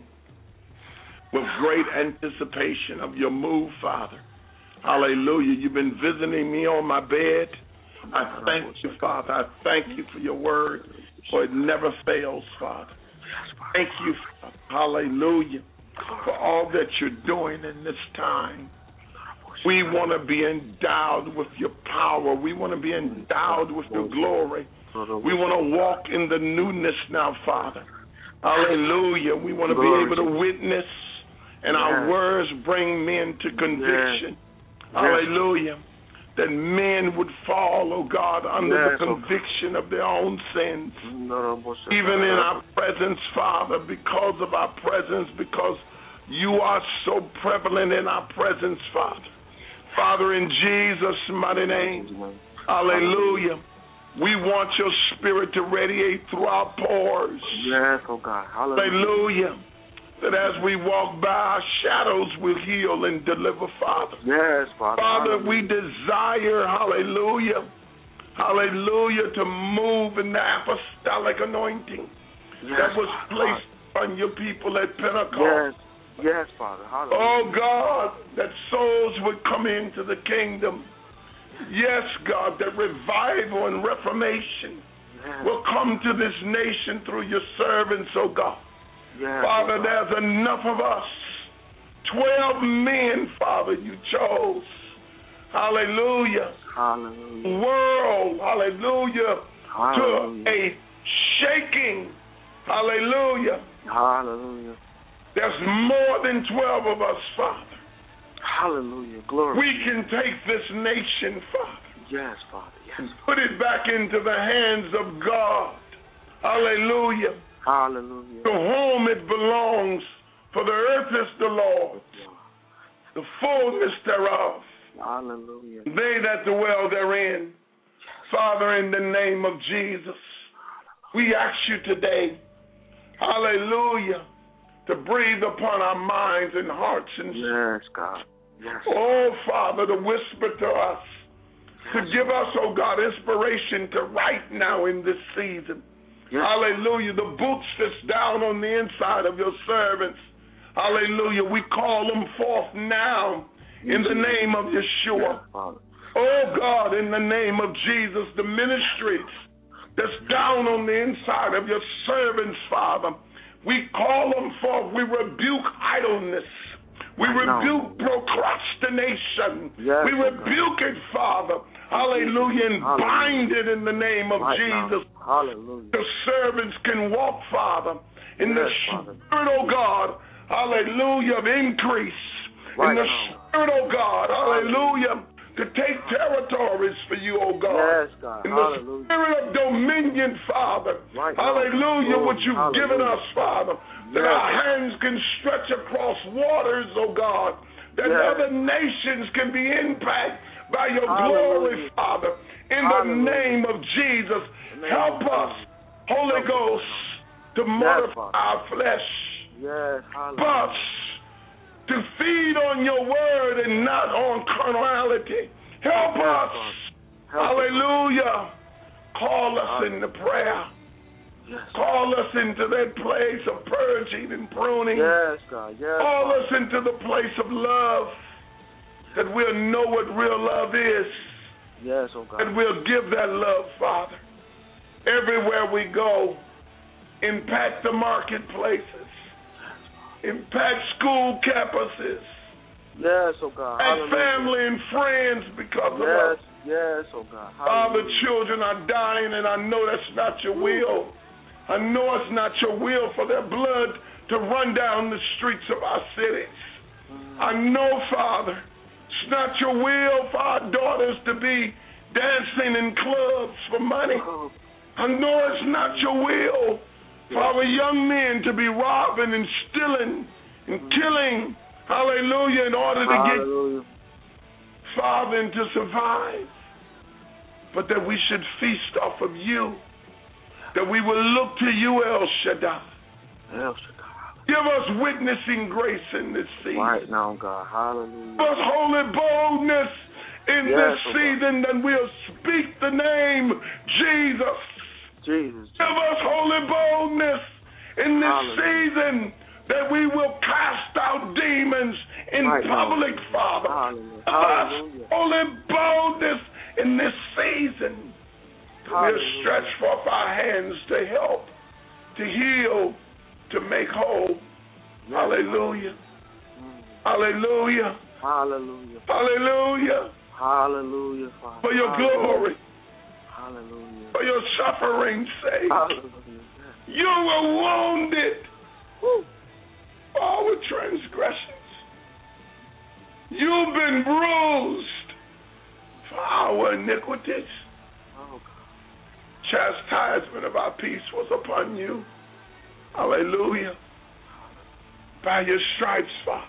S3: with great anticipation of your move, Father. Hallelujah. You've been visiting me on my bed. I thank you, Father. I thank you for your word, for it never fails, Father. Thank you, Father. Hallelujah, for all that you're doing in this time. We want to be endowed with your power. We want to be endowed with your glory. We want to walk in the newness now, Father. Hallelujah. We want to be able to witness, and our words bring men to conviction. Hallelujah. That men would fall, oh God, under the conviction of their own sins. Even in our presence, Father, because of our presence, because you are so prevalent in our presence, Father. Father, in Jesus' mighty name, hallelujah. We want your spirit to radiate through our pores.
S5: Yes, oh God. Hallelujah.
S3: Hallelujah. That as we walk by, our shadows will heal and deliver, Father.
S5: Yes, Father.
S3: Father, we desire, hallelujah, hallelujah, to move in the apostolic anointing yes, that was placed God. on your people at Pentecost.
S5: Yes. Yes, Father. Hallelujah.
S3: Oh, God, that souls would come into the kingdom. Yes, God, that revival and reformation yes. will come to this nation through your servants, oh God.
S5: Yes,
S3: Father,
S5: oh God.
S3: there's enough of us. Twelve men, Father, you chose. Hallelujah.
S5: Hallelujah.
S3: World, hallelujah,
S5: hallelujah.
S3: to a shaking. Hallelujah.
S5: Hallelujah.
S3: There's more than twelve of us, Father.
S5: Hallelujah. Glory.
S3: We can take this nation, Father.
S5: Yes, Father. Yes.
S3: And put it back into the hands of God. Hallelujah.
S5: Hallelujah.
S3: To whom it belongs, for the earth is the Lord's, the fullness thereof.
S5: Hallelujah.
S3: They that dwell therein. Father, in the name of Jesus, we ask you today, hallelujah, to breathe upon our minds and hearts and
S5: yes, God. Yes.
S3: Oh, Father, to whisper to us, yes. to give us, oh God, inspiration to write now in this season. Yes. Hallelujah. The boots that's down on the inside of your servants. Hallelujah. We call them forth now in the name of Yeshua.
S5: Yes,
S3: oh, God, in the name of Jesus, the ministries that's down on the inside of your servants, Father. We call them forth. We rebuke idleness. We rebuke procrastination.
S5: Yes,
S3: we rebuke it, Father. Hallelujah. And
S5: Hallelujah.
S3: bind it in the name of
S5: right
S3: Jesus.
S5: Hallelujah.
S3: The servants can walk, Father, in
S5: yes,
S3: the
S5: Father.
S3: Spirit, oh God, hallelujah, of increase
S5: Right
S3: in the
S5: now.
S3: Spirit, oh God, hallelujah, to take territories for you, oh God.
S5: Yes, God.
S3: In
S5: Hallelujah.
S3: the spirit of dominion, Father,
S5: Right now.
S3: hallelujah,
S5: Glory.
S3: what you've
S5: Hallelujah.
S3: given us, Father, that
S5: Yes.
S3: our hands can stretch across waters, oh God, that
S5: Yes.
S3: other nations can be impacted by your
S5: Hallelujah.
S3: glory, Father. In
S5: Hallelujah.
S3: the name of Jesus,
S5: In the name
S3: help
S5: of
S3: us,
S5: Jesus.
S3: Holy
S5: Help us,
S3: Ghost, to
S5: Yes,
S3: mortify
S5: Father.
S3: our flesh.
S5: Yes.
S3: Help
S5: Hallelujah.
S3: us to feed on your word and not on carnality. Help
S5: Yes,
S3: us.
S5: Father. Help
S3: Hallelujah. Call us
S5: Hallelujah.
S3: into prayer.
S5: Yes.
S3: Call us into that place of purging and pruning.
S5: Yes, God. Yes.
S3: Call
S5: Father.
S3: us into the place of love, that we'll know what real love is,
S5: Yes, oh God.
S3: and we'll give that love, Father. Everywhere we go, impact the marketplaces, impact school campuses,
S5: Yes, oh God.
S3: and
S5: Hallelujah.
S3: family and friends because of
S5: Yes.
S3: us.
S5: Yes, oh God.
S3: Father,
S5: Hallelujah.
S3: children are dying, and I know that's not your will. I know it's not your will for their blood to run down the streets of our cities. I know, Father, it's not your will for our daughters to be dancing in clubs for money. I know it's not your will for our young men to be robbing and stealing and killing, hallelujah, in order to
S5: Hallelujah.
S3: get, Father, and to survive. But that we should feast off of you, that we will look to you, El Shaddai.
S5: El Shaddai.
S3: Give us witnessing grace in this season.
S5: Right now, God. Hallelujah.
S3: Give us holy boldness in
S5: Yes,
S3: this
S5: oh
S3: season, that we'll speak the name Jesus.
S5: Jesus.
S3: Give us holy boldness in this
S5: Hallelujah.
S3: season, that we will cast out demons in
S5: Right now.
S3: public, Father.
S5: Hallelujah.
S3: Give us
S5: Hallelujah.
S3: holy boldness in this season. We'll
S5: Hallelujah.
S3: stretch forth our hands to help, to heal, to make whole.
S5: Yes.
S3: Hallelujah.
S5: Mm.
S3: Hallelujah.
S5: Hallelujah.
S3: Hallelujah.
S5: Hallelujah, Father.
S3: For your
S5: Hallelujah.
S3: glory,
S5: Hallelujah.
S3: for your suffering's sake.
S5: Hallelujah.
S3: You were wounded
S5: Woo.
S3: for our transgressions. You've been bruised for our iniquities.
S5: Oh, God.
S3: Chastisement of our peace was upon you. Hallelujah. By your stripes, Father,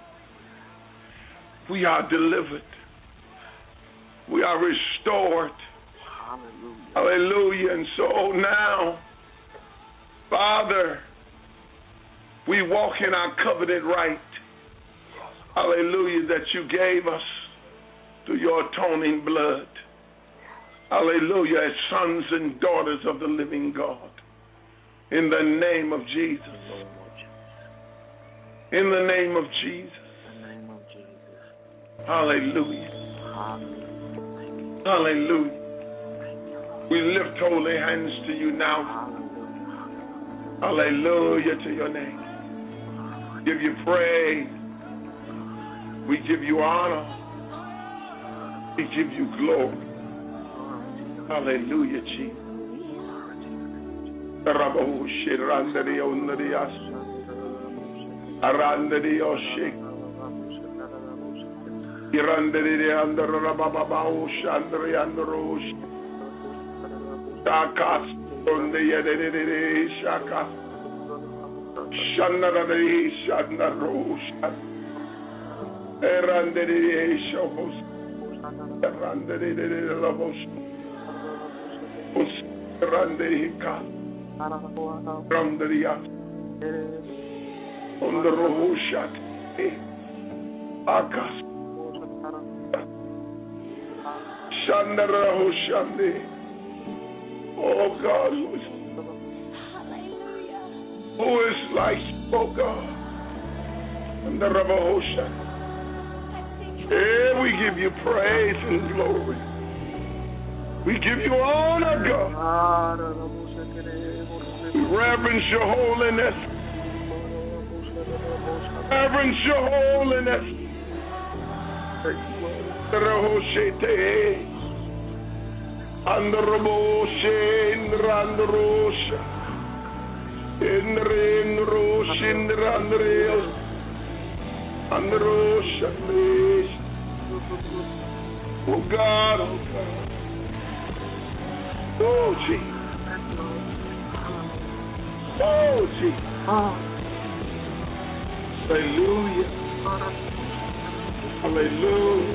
S3: we are delivered. We are restored.
S5: Hallelujah.
S3: Hallelujah. And so now, Father, we walk in our covenant right. Hallelujah, that you gave us through your atoning blood. Hallelujah, as sons and daughters of the living God. In the name of Jesus. In the name of Jesus.
S5: In the name of Jesus.
S3: Hallelujah.
S5: Hallelujah. Thank you.
S3: Hallelujah.
S5: Thank you.
S3: We lift holy hands to you now.
S5: Hallelujah.
S3: Hallelujah to your name. Give you praise. We give you honor. We give you glory. Hallelujah, Jesus. Randaria on the Rohushat Akas Shandarahushande. Oh God, who is, who is like you, oh God? And the Rabahosha. Hey, we give you praise and glory. We give you honor, God. We reverence your holiness. Reverence your holiness. Rahoshete. Andaraboshe. Randarosha. Enrenro Shindranreos Andro Shamish. Oh God, oh God. Oh Jesus. Oh Jesus. Hallelujah. Hallelujah.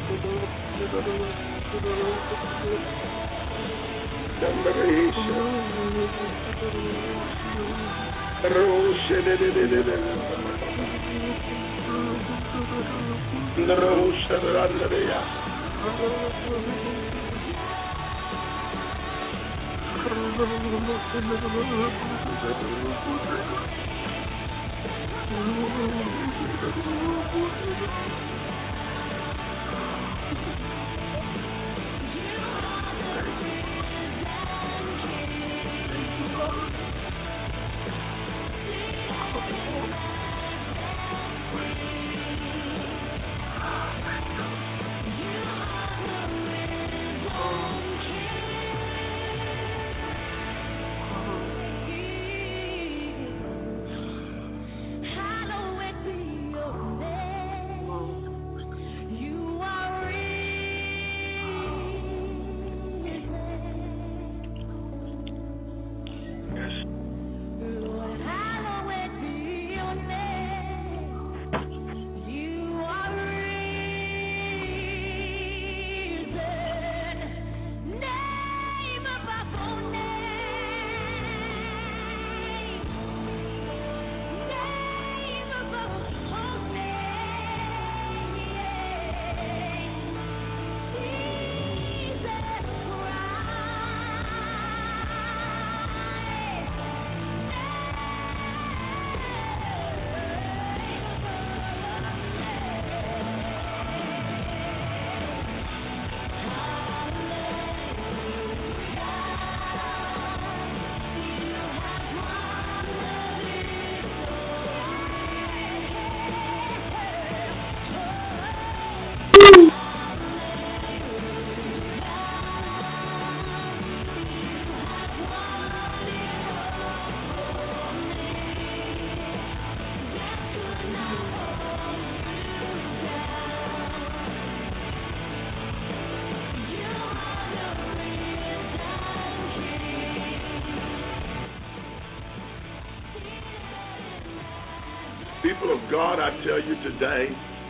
S3: People of God, I tell you today,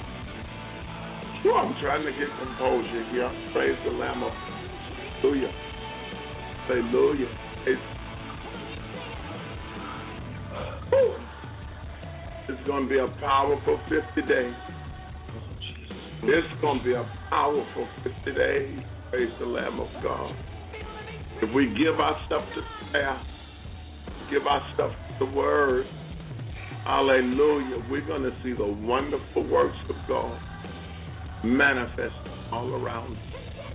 S3: oh, I'm trying to get composure here. Praise the Lamb of Hallelujah. Hallelujah. It's, it's going to be a powerful fifty days. It's going to be a powerful fifty days. Praise the Lamb of God. If we give our stuff to prayer, give our stuff to the Word, hallelujah, we're going to see the wonderful works of God manifest all around us.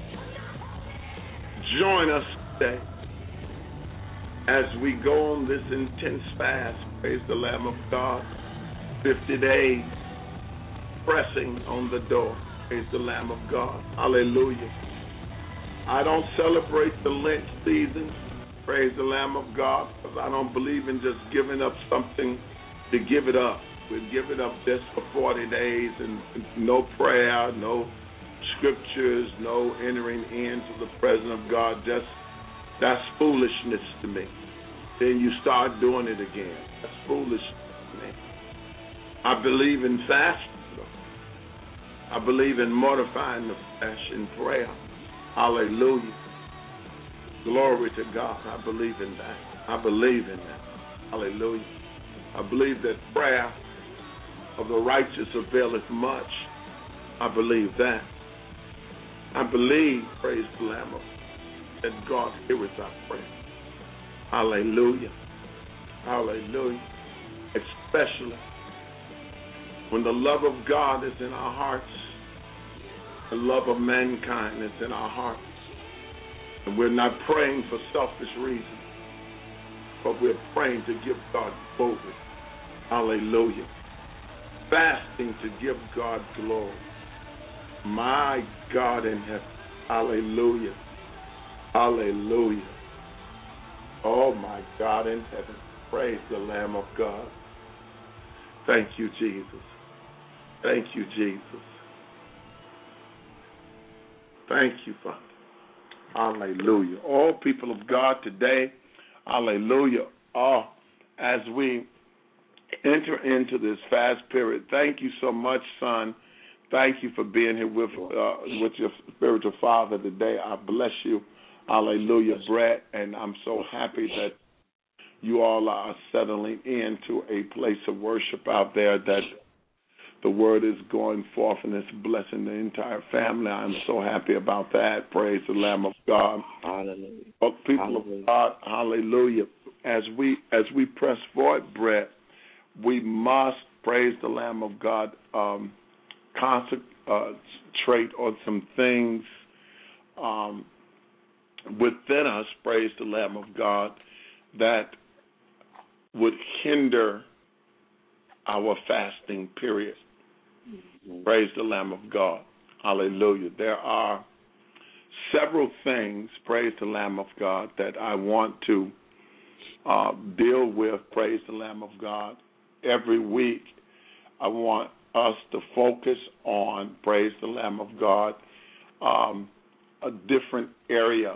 S3: Join us today as we go on this intense fast, praise the Lamb of God, fifty days, pressing on the door, praise the Lamb of God, hallelujah. I don't celebrate the Lent season, praise the Lamb of God, because I don't believe in just giving up something to give it up. We'll give it up just for forty days and no prayer, no scriptures, no entering into the presence of God. Just that's foolishness to me. Then you start doing it again. That's foolishness to me. I believe in fasting. I believe in mortifying the flesh in prayer. Hallelujah. Glory to God. I believe in that. I believe in that. Hallelujah. I believe that prayer of the righteous availeth much. I believe that. I believe, praise the Lamb of God, that God heareth our prayer. Hallelujah. Hallelujah. Especially when the love of God is in our hearts, the love of mankind is in our hearts, and we're not praying for selfish reasons, but we're praying to give God glory. Hallelujah. Fasting to give God glory. My God in heaven. Hallelujah. Hallelujah. Oh, my God in heaven. Praise the Lamb of God. Thank you, Jesus. Thank you, Jesus. Thank you, Father. Hallelujah. All people of God today, hallelujah. Oh, as we enter into this fast period, thank you so much, son. Thank you for being here with uh, with your spiritual father today. I bless you. Hallelujah, Brett. And I'm so happy that you all are settling into a place of worship out there, that the word is going forth and it's blessing the entire family. I'm so happy about that. Praise the Lamb of God.
S4: Hallelujah.
S3: Oh, people
S4: Hallelujah.
S3: of God, hallelujah. As we as we press forward, Brett, we must, praise the Lamb of God, um, concentrate on some things um, within us, praise the Lamb of God, that would hinder our fasting period. Mm-hmm. Praise the Lamb of God. Hallelujah. There are several things, praise the Lamb of God, that I want to uh, deal with, praise the Lamb of God. Every week I want us to focus on, praise the Lamb of God, um, a different area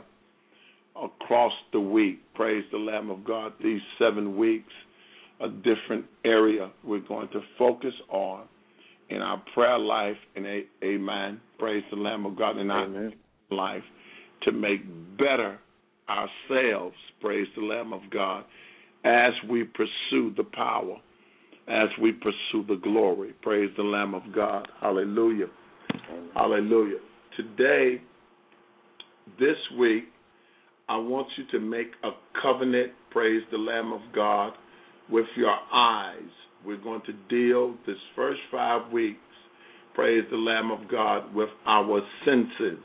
S3: across the week. Praise the Lamb of God. These seven weeks, a different area we're going to focus on in our prayer life, and a, amen. Praise the Lamb of God in our life to make better ourselves, praise the Lamb of God, as we pursue the power, as we pursue the glory. Praise the Lamb of God. Hallelujah. Amen. Hallelujah. Today, this week, I want you to make a covenant, praise the Lamb of God, with your eyes. We're going to deal this first five weeks, praise the Lamb of God, with our senses.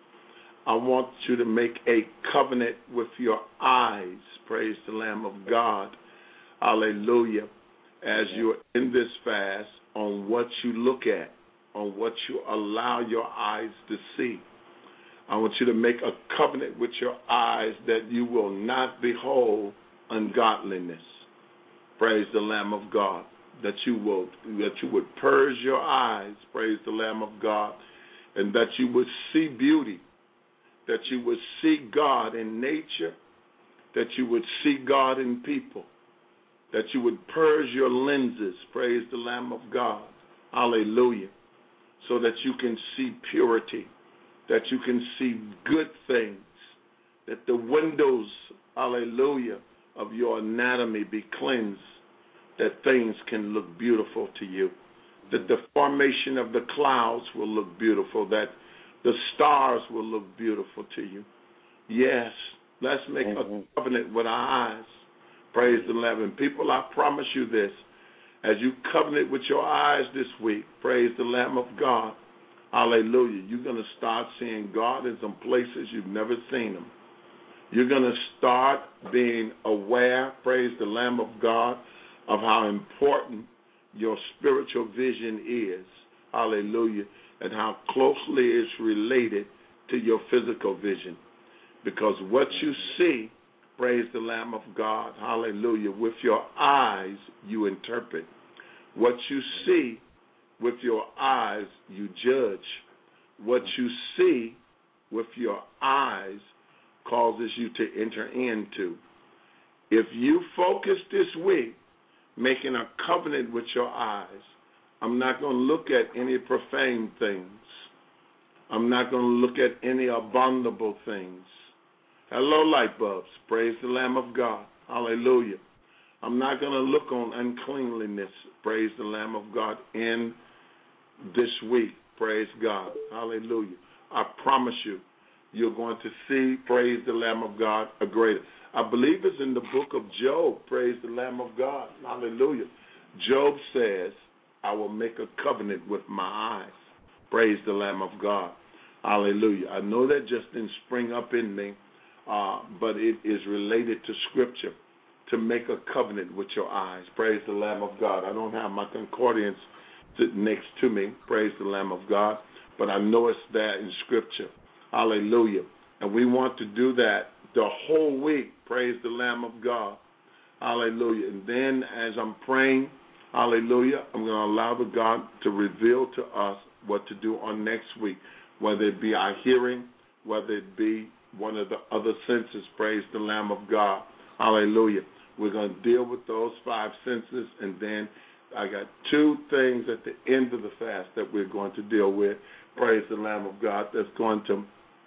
S3: I want you to make a covenant with your eyes, praise the Lamb of God, hallelujah, as you're in this fast, on what you look at, on what you allow your eyes to see. I want you to make a covenant with your eyes that you will not behold ungodliness. Praise the Lamb of God. That you will that you would purge your eyes, praise the Lamb of God, and that you would see beauty, that you would see God in nature, that you would see God in people, that you would purge your lenses, praise the Lamb of God, hallelujah, so that you can see purity, that you can see good things, that the windows, hallelujah, of your anatomy be cleansed, that things can look beautiful to you, that the formation of the clouds will look beautiful, that the stars will look beautiful to you. Yes, let's make mm-hmm. a covenant with our eyes. Praise the Lamb. And people, I promise you this, as you covenant with your eyes this week, praise the Lamb of God, hallelujah, you're going to start seeing God in some places you've never seen him. You're going to start being aware, praise the Lamb of God, of how important your spiritual vision is, hallelujah, and how closely it's related to your physical vision. Because what you see, praise the Lamb of God, hallelujah, with your eyes you interpret. What you see with your eyes you judge. What you see with your eyes causes you to enter into. If you focus this week making a covenant with your eyes, I'm not going to look at any profane things. I'm not going to look at any abominable things. Hello, light bulbs. Praise the Lamb of God. Hallelujah. I'm not going to look on uncleanliness. Praise the Lamb of God in this week. Praise God. Hallelujah. I promise you, you're going to see, praise the Lamb of God, a greater. I believe it's in the book of Job, praise the Lamb of God. Hallelujah. Job says, I will make a covenant with my eyes. Praise the Lamb of God. Hallelujah. I know that just didn't spring up in me, uh, but it is related to Scripture, to make a covenant with your eyes. Praise the Lamb of God. I don't have my concordance sitting next to me, praise the Lamb of God, but I know it's there in Scripture. Hallelujah. And we want to do that the whole week, praise the Lamb of God. Hallelujah. And then as I'm praying, hallelujah, I'm going to allow the God to reveal to us what to do on next week, whether it be our hearing, whether it be one of the other senses. Praise the Lamb of God. Hallelujah. We're going to deal with those five senses, and then I got two things at the end of the fast that we're going to deal with. Praise the Lamb of God. That's going to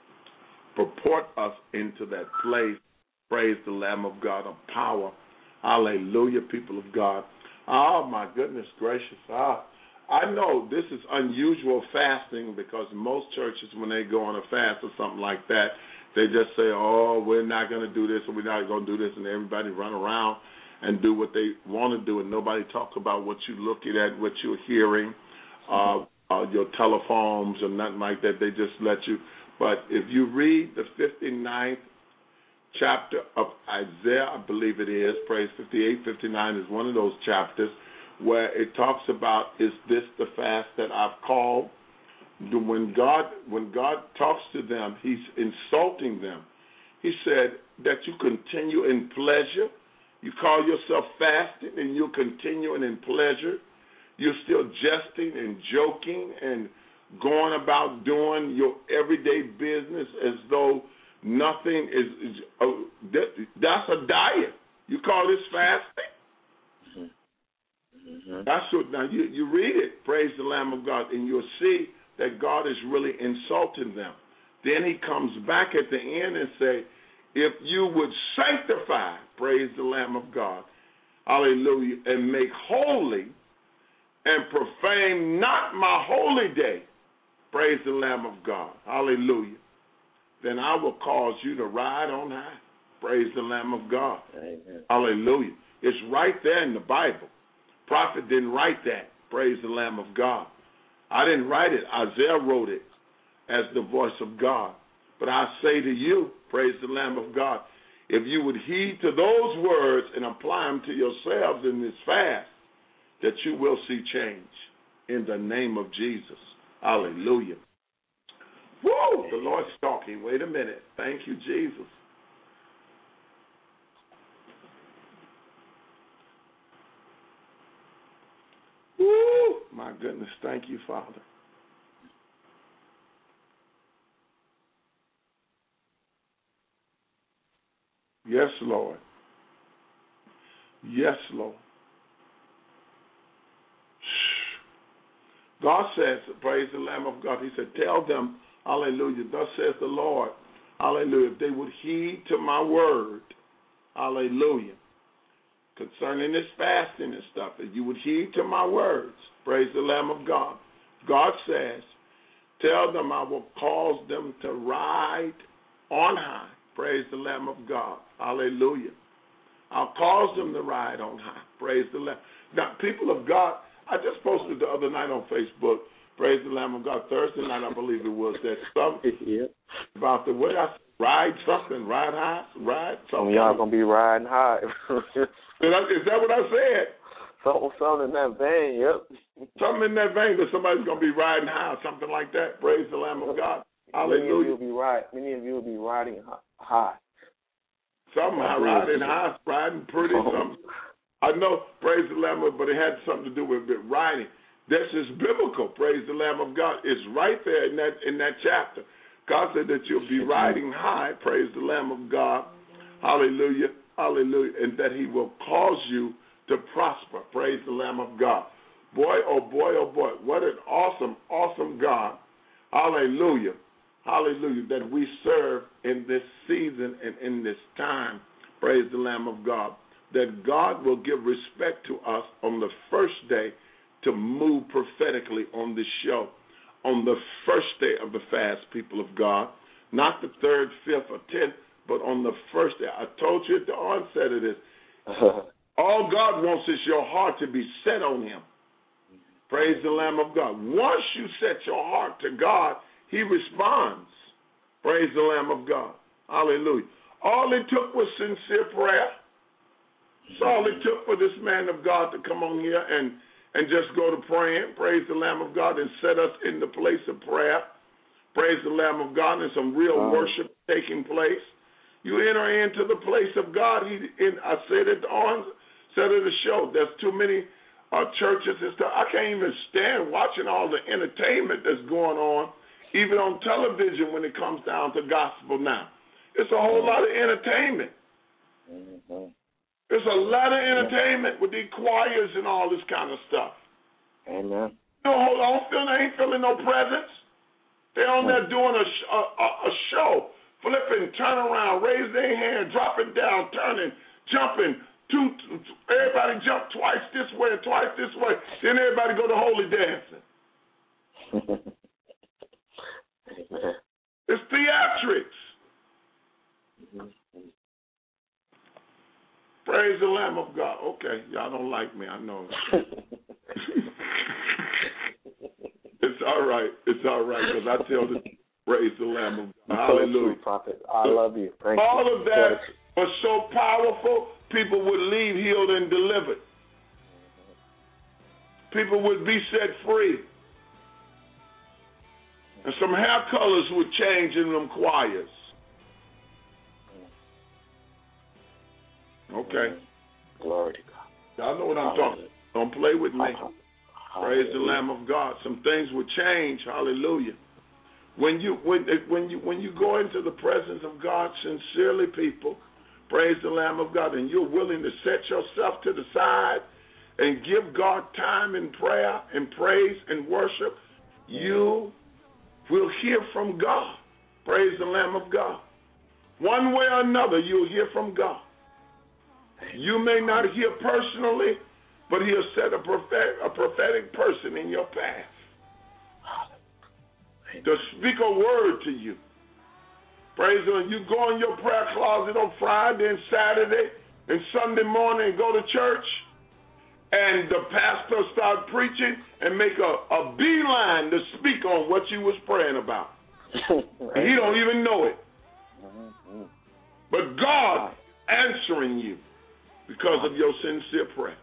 S3: purport us into that place. Praise the Lamb of God of power. Hallelujah, people of God. Oh, my goodness gracious. Ah, I know this is unusual fasting because most churches, when they go on a fast or something like that, they just say, oh, we're not going to do this or we're not going to do this, and everybody run around and do what they want to do, and nobody talk about what you're looking at, what you're hearing, uh, uh, your telephones or nothing like that. They just let you. But if you read the fifty-ninth chapter of Isaiah, I believe it is, praise fifty-eight, fifty-nine is one of those chapters where it talks about, is this the fast that I've called? When God, when God talks to them, he's insulting them. He said that you continue in pleasure. You call yourself fasting and you're continuing in pleasure. You're still jesting and joking and going about doing your everyday business as though nothing is, is oh, that, that's a diet. You call this fasting? Mm-hmm. That's what, now you, you read it, praise the Lamb of God, and you'll see that God is really insulting them. Then he comes back at the end and say, if you would sanctify, praise the Lamb of God, hallelujah, and make holy and profane not my holy day, praise the Lamb of God, hallelujah, then I will cause you to ride on high, praise the Lamb of God, amen. Hallelujah. It's right there in the Bible. Prophet didn't write that, praise the Lamb of God. I didn't write it. Isaiah wrote it as the voice of God. But I say to you, praise the Lamb of God, if you would heed to those words and apply them to yourselves in this fast, that you will see change in the name of Jesus. Hallelujah. Whoa, the Lord's talking. Wait a minute. Thank you, Jesus. Woo, my goodness. Thank you, Father. Yes, Lord. Yes, Lord. God says, praise the Lamb of God, he said, tell them, hallelujah, thus says the Lord, hallelujah, if they would heed to my word, hallelujah, concerning this fasting and stuff, if you would heed to my words, praise the Lamb of God. God says, tell them I will cause them to ride on high. Praise the Lamb of God. Hallelujah. I'll cause them to ride on high. Praise the Lamb. Now, people of God, I just posted the other night on Facebook, praise the Lamb of God, Thursday night, I believe it was, that something yeah. about the way I ride something, ride high, ride something.
S4: Y'all going to be riding high.
S3: Is that what I said?
S4: Something, something in that vein, yep.
S3: Something in that vein that somebody's going to be riding high, something like that. Praise the Lamb of God. Hallelujah.
S4: Many of you will be, ride, many of you will be riding high.
S3: Some are riding high, riding pretty. Some, I know, praise the Lamb of God, but it had something to do with it, riding. This is biblical, praise the Lamb of God. It's right there in that in that chapter. God said that you'll be riding high, praise the Lamb of God. Hallelujah, hallelujah, and that he will cause you to prosper, praise the Lamb of God. Boy, oh boy, oh boy, what an awesome, awesome God. Hallelujah. Hallelujah, that we serve in this season and in this time, praise the Lamb of God, that God will give respect to us on the first day to move prophetically on this show, on the first day of the fast, people of God, not the third, fifth, or tenth, but on the first day. I told you at the onset of this, all God wants is your heart to be set on him. Praise the Lamb of God. Once you set your heart to God, he responds. Praise the Lamb of God. Hallelujah. All it took was sincere prayer. That's all it took for this man of God to come on here and, and just go to praying. Praise the Lamb of God and set us in the place of prayer. Praise the Lamb of God and some real um, worship taking place. you enter into the place of God. He, in, I said it on said of the show. There's too many uh, churches and stuff. I can't even stand watching all the entertainment that's going on, even on television when it comes down to gospel now. It's a whole lot of entertainment.
S4: Mm-hmm.
S3: There's a lot of entertainment with these choirs and all this kind of stuff.
S4: Amen.
S3: You know, hold on, feel, they ain't feeling no presence. They're on there doing a, a, a show, flipping, turn around, raise their hand, dropping down, turning, jumping. Two, everybody jump twice this way and twice this way. Then everybody go to holy dancing.
S4: Amen.
S3: It's theatrics.
S4: Mm-hmm.
S3: Praise the Lamb of God. Okay, y'all don't like me, I know. It's all right. It's all right because I tell the praise the Lamb of God. Hallelujah.
S4: Prophet, I love you. Thank
S3: all
S4: you.
S3: of that was so powerful, people would leave healed and delivered. People would be set free. And some hair colors would change in them choirs. Okay.
S4: Glory to God.
S3: Y'all know what I'm talking about. Don't play with me. Praise the Lamb of God. Some things would change. Hallelujah. When you when when you when you go into the presence of God sincerely, people, praise the Lamb of God, and you're willing to set yourself to the side and give God time in prayer and praise and worship, you will hear from God. Praise the Lamb of God. One way or another, you'll hear from God. You may not hear personally, but he'll set a prophetic, a prophetic person in your path to speak a word to you. Praise the Lord. You go in your prayer closet on Friday and Saturday and Sunday morning and go to church, and the pastor start preaching and make a, a beeline to speak on what you was praying about. And he don't even know it. But God answering you because of your sincere prayer.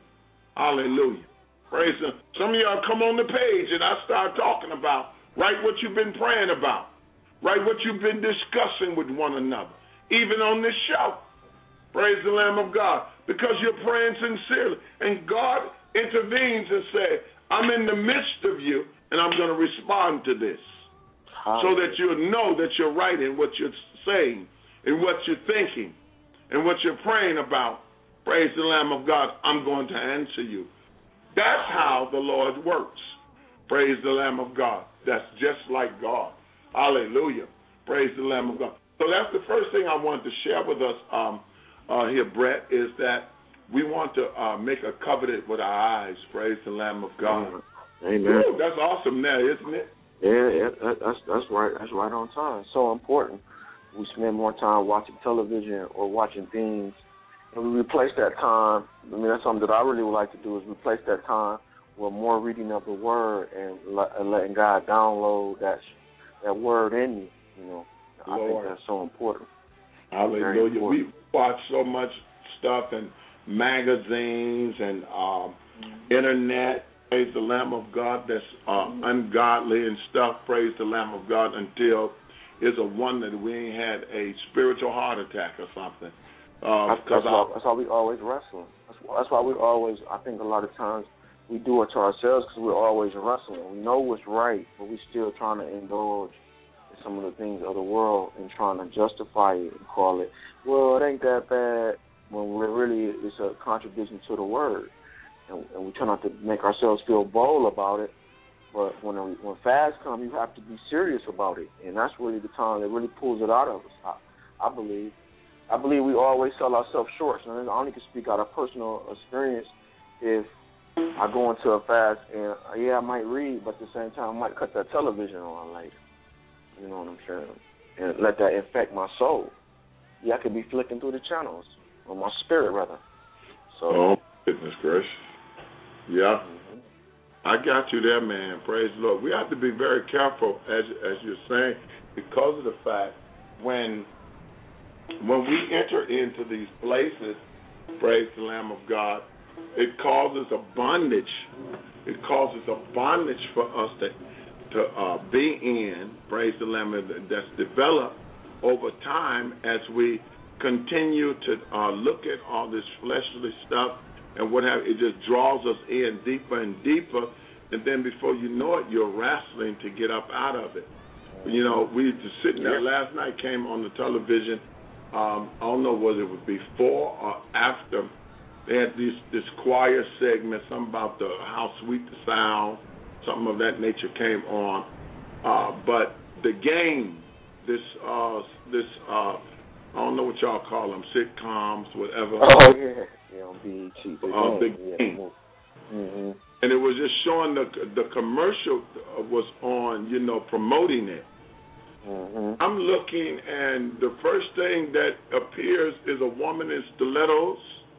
S3: Hallelujah. Praise Him. Some of y'all come on the page and I start talking about, write what you've been praying about. Write what you've been discussing with one another. Even on this show. Praise the Lamb of God. Because you're praying sincerely. And God intervenes and says, I'm in the midst of you and I'm going to respond to this. Hallelujah. So that you'll know that you're right in what you're saying and what you're thinking and what you're praying about. Praise the Lamb of God, I'm going to answer you. That's how the Lord works. Praise the Lamb of God. That's just like God. Hallelujah. Praise the Lamb of God. So that's the first thing I wanted to share with us um, uh, here, Brett, is that we want to uh, make a covenant with our eyes. Praise the Lamb of God.
S4: Amen.
S3: Ooh, that's awesome now, isn't it?
S4: Yeah, yeah that, that's that's right. That's right on time. So important. We spend more time watching television or watching things. And we replace that time. I mean, that's something that I really would like to do is replace that time with more reading of the Word and, and letting God download that that Word in me. You know, Lord. I think that's so important.
S3: Hallelujah.
S4: Important.
S3: We watch so much stuff in magazines and um, mm-hmm. internet. Praise the Lamb of God. That's uh, mm-hmm. ungodly and stuff. Praise the Lamb of God until it's a wonder that we ain't had a spiritual heart attack or something. Uh,
S4: that's, that's, why, that's why we always wrestling. That's why, that's why we always, I think a lot of times we do it to ourselves because we're always wrestling. We know what's right, but we're still trying to indulge in some of the things of the world and trying to justify it and call it, well, it ain't that bad, when we're really it's a contradiction to the Word. And, and we try not to make ourselves feel bold about it, but when when fast comes, you have to be serious about it, and that's really the time that really pulls it out of us, I, I believe. I believe we always sell ourselves short. So I only can speak out of personal experience. If I go into a fast and, yeah, I might read, but at the same time I might cut that television on later. You know what I'm saying? And let that infect my soul. Yeah, I could be flicking through the channels, or my spirit, rather. So,
S3: oh, goodness gracious. Yeah. Mm-hmm. I got you there, man. Praise the Lord. We have to be very careful, as as you're saying, because of the fact when when we enter into these places, praise the Lamb of God, it causes a bondage. It causes a bondage for us to to uh, be in, praise the Lamb, that's developed over time as we continue to uh, look at all this fleshly stuff and what have it just draws us in deeper and deeper, and then before you know it, you're wrestling to get up out of it. You know, we were just sitting there last night, came on the television. Um, I don't know whether it was before or after. They had this this choir segment, something about the how sweet the sound, something of that nature came on. Uh, but the game, this uh, this uh, I don't know what y'all call them, sitcoms, whatever.
S4: Oh yeah, yeah, on B E T. The
S3: uh,
S4: game.
S3: the game.
S4: Yeah. Mm-hmm.
S3: And it was just showing the the commercial was on, you know, promoting it.
S4: Mm-hmm.
S3: I'm looking, and the first thing that appears is a woman in stilettos,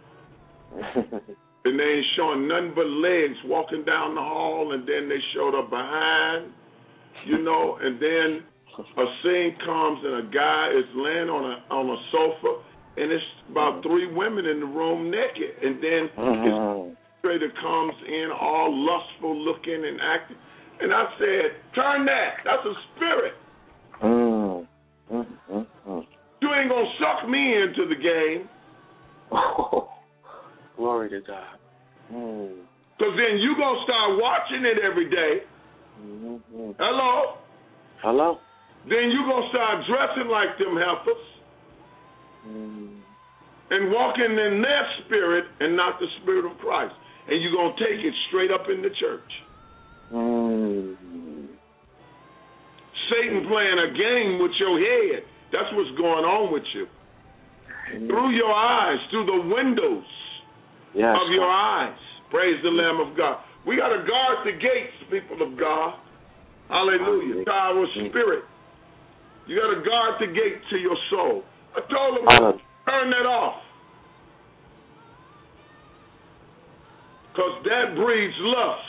S3: and they ain't showing nothing but legs walking down the hall, and then they showed her behind, you know, and then a scene comes and a guy is laying on a on a sofa, and it's about three women in the room naked, and then
S4: mm-hmm.
S3: his trader comes in all lustful looking and acting, and I said, turn that, that's a spirit.
S4: Mm. Mm, mm, mm.
S3: You ain't gonna suck me into the game.
S4: Oh, glory to God. Mm.
S3: Cause then you gonna start watching it every day.
S4: Mm-hmm.
S3: Hello?
S4: Hello?
S3: Then you gonna start dressing like them heifers
S4: Mm.
S3: and walking in their spirit and not the spirit of Christ. And you're gonna take it straight up in the church.
S4: Mm.
S3: Satan playing a game with your head. That's what's going on with you. Mm. Through your eyes, through the windows
S4: yes.
S3: of your eyes. Praise the Lamb of God. We got to guard the gates, people of God. Hallelujah. Tower of spirit. You got to guard the gate to your soul. I told them, to turn that off. Because that breeds lust.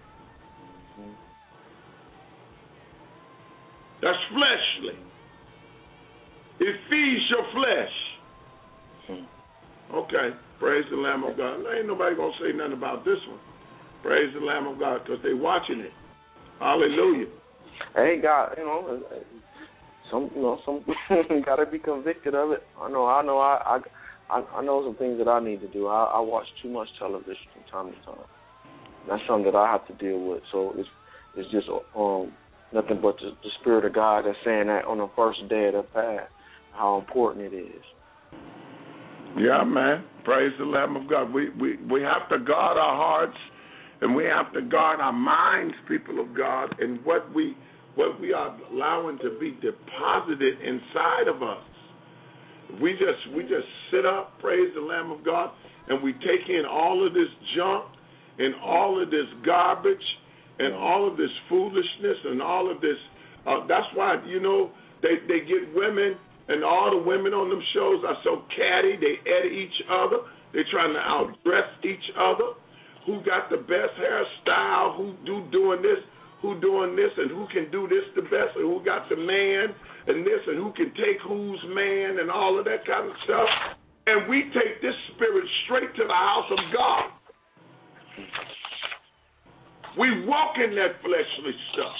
S3: That's fleshly. It feeds your flesh. Okay. Praise the Lamb of God. There ain't nobody going to say nothing about this one. Praise the Lamb of God because they watching it. Hallelujah.
S4: Hey, God, you know, some, you know, some got to be convicted of it. I know, I know, I, I, I know some things that I need to do. I, I watch too much television from time to time. That's something that I have to deal with. So it's, it's just um. nothing but the, the Spirit of God that's saying that on the first day of the fast, how important it is.
S3: Yeah, man. Praise the Lamb of God. We, we, we have to guard our hearts, and we have to guard our minds, people of God, and what we what we are allowing to be deposited inside of us. We just we just sit up, praise the Lamb of God, and we take in all of this junk and all of this garbage and all of this foolishness and all of this. Uh, that's why, you know, they, they get women, and all the women on them shows are so catty. They edit each other. They're trying to outdress each other. Who got the best hairstyle? Who do doing this? Who doing this? And who can do this the best? And who got the man and this? And who can take whose man and all of that kind of stuff? And we take this spirit straight to the house of God. We walk in that fleshly stuff.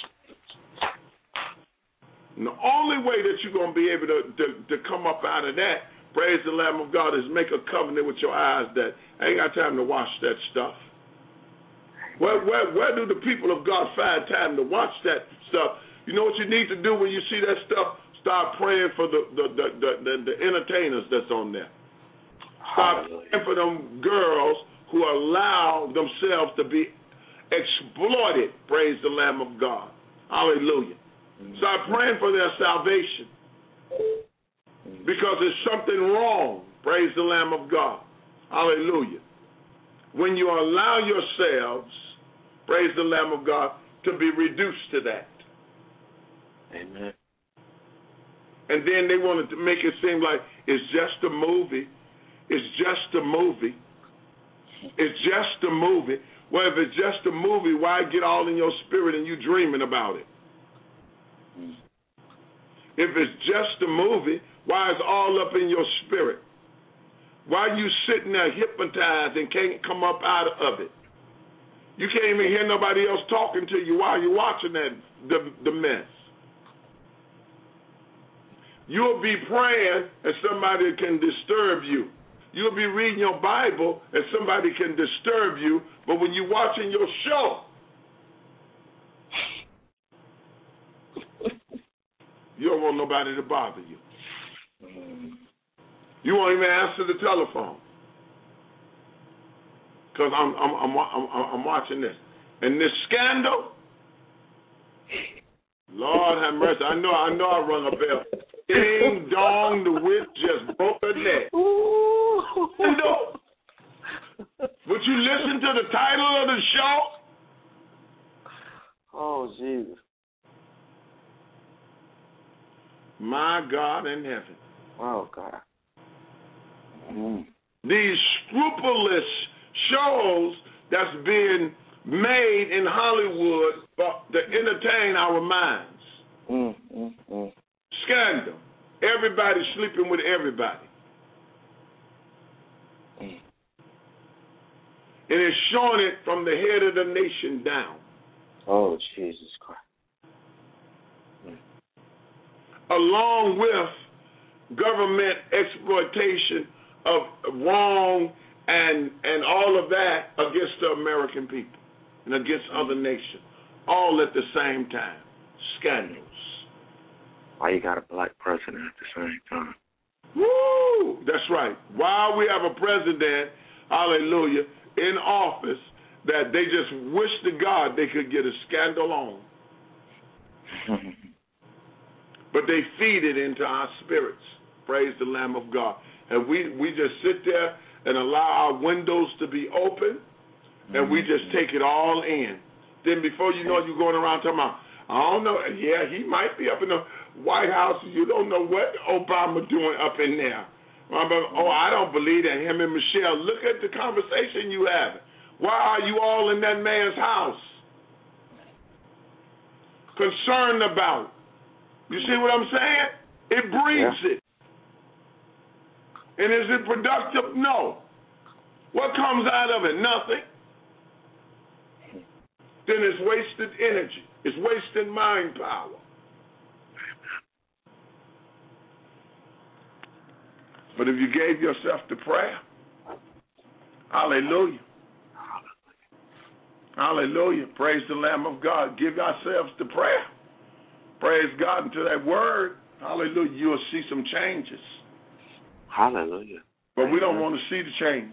S3: And the only way that you're going to be able to, to, to come up out of that, praise the Lamb of God, is make a covenant with your eyes that I ain't got time to watch that stuff. Where, where, where do the people of God find time to watch that stuff? You know what you need to do when you see that stuff? Start praying for the, the, the, the, the, the entertainers that's on there. Start praying for them girls who allow themselves to be exploited, praise the Lamb of God. Hallelujah. Start praying for their salvation because there's something wrong, praise the Lamb of God. Hallelujah. When you allow yourselves, praise the Lamb of God, to be reduced to that.
S4: Amen.
S3: And then they wanted to make it seem like it's just a movie. It's just a movie. It's just a movie. Well, if it's just a movie, why get all in your spirit and you dreaming about it? If it's just a movie, why is all up in your spirit? Why are you sitting there hypnotized and can't come up out of it? You can't even hear nobody else talking to you while you're watching that the, the mess. You'll be praying and somebody can disturb you. You'll be reading your Bible and somebody can disturb you. But when you're watching your show, you don't want nobody to bother you. You won't even answer the telephone because I'm I'm, I'm I'm I'm watching this. And this scandal, Lord have mercy. I know I know I rung a bell. Ding dong, the witch just broke her neck. Scandal. Would you listen to the title of the show?
S4: Oh, Jesus.
S3: My God in heaven.
S4: Oh, God. Mm.
S3: These scrupulous shows that's being made in Hollywood to entertain our minds.
S4: Mm, mm, mm.
S3: Scandal. Everybody sleeping with everybody.
S4: Mm.
S3: And it's showing it from the head of the nation down.
S4: Oh, Jesus Christ. Mm.
S3: Along with government exploitation of wrong and and all of that against the American people and against other nations, all at the same time. Scandals.
S4: Why you got a black president at the same time?
S3: Woo! That's right. While we have a president, hallelujah, in office, that they just wish to God they could get a scandal on. But they feed it into our spirits. Praise the Lamb of God. And we, we just sit there and allow our windows to be open, and we just take it all in. Then before you know it, you're going around talking about, I don't know, yeah, he might be up in the White House. You don't know what Obama doing up in there. Oh, I don't believe that him and Michelle. Look at the conversation you have. Why are you all in that man's house? Concerned about. You see what I'm saying? It breeds
S4: yeah.
S3: it. And is it productive? No. What comes out of it? Nothing. Then it's wasted energy. It's wasted mind power. But if you gave yourself to prayer, hallelujah. Hallelujah. Praise the Lamb of God. Give ourselves to prayer. Praise God into that word. Hallelujah. You'll see some changes.
S4: Hallelujah.
S3: But we don't want to see the changes.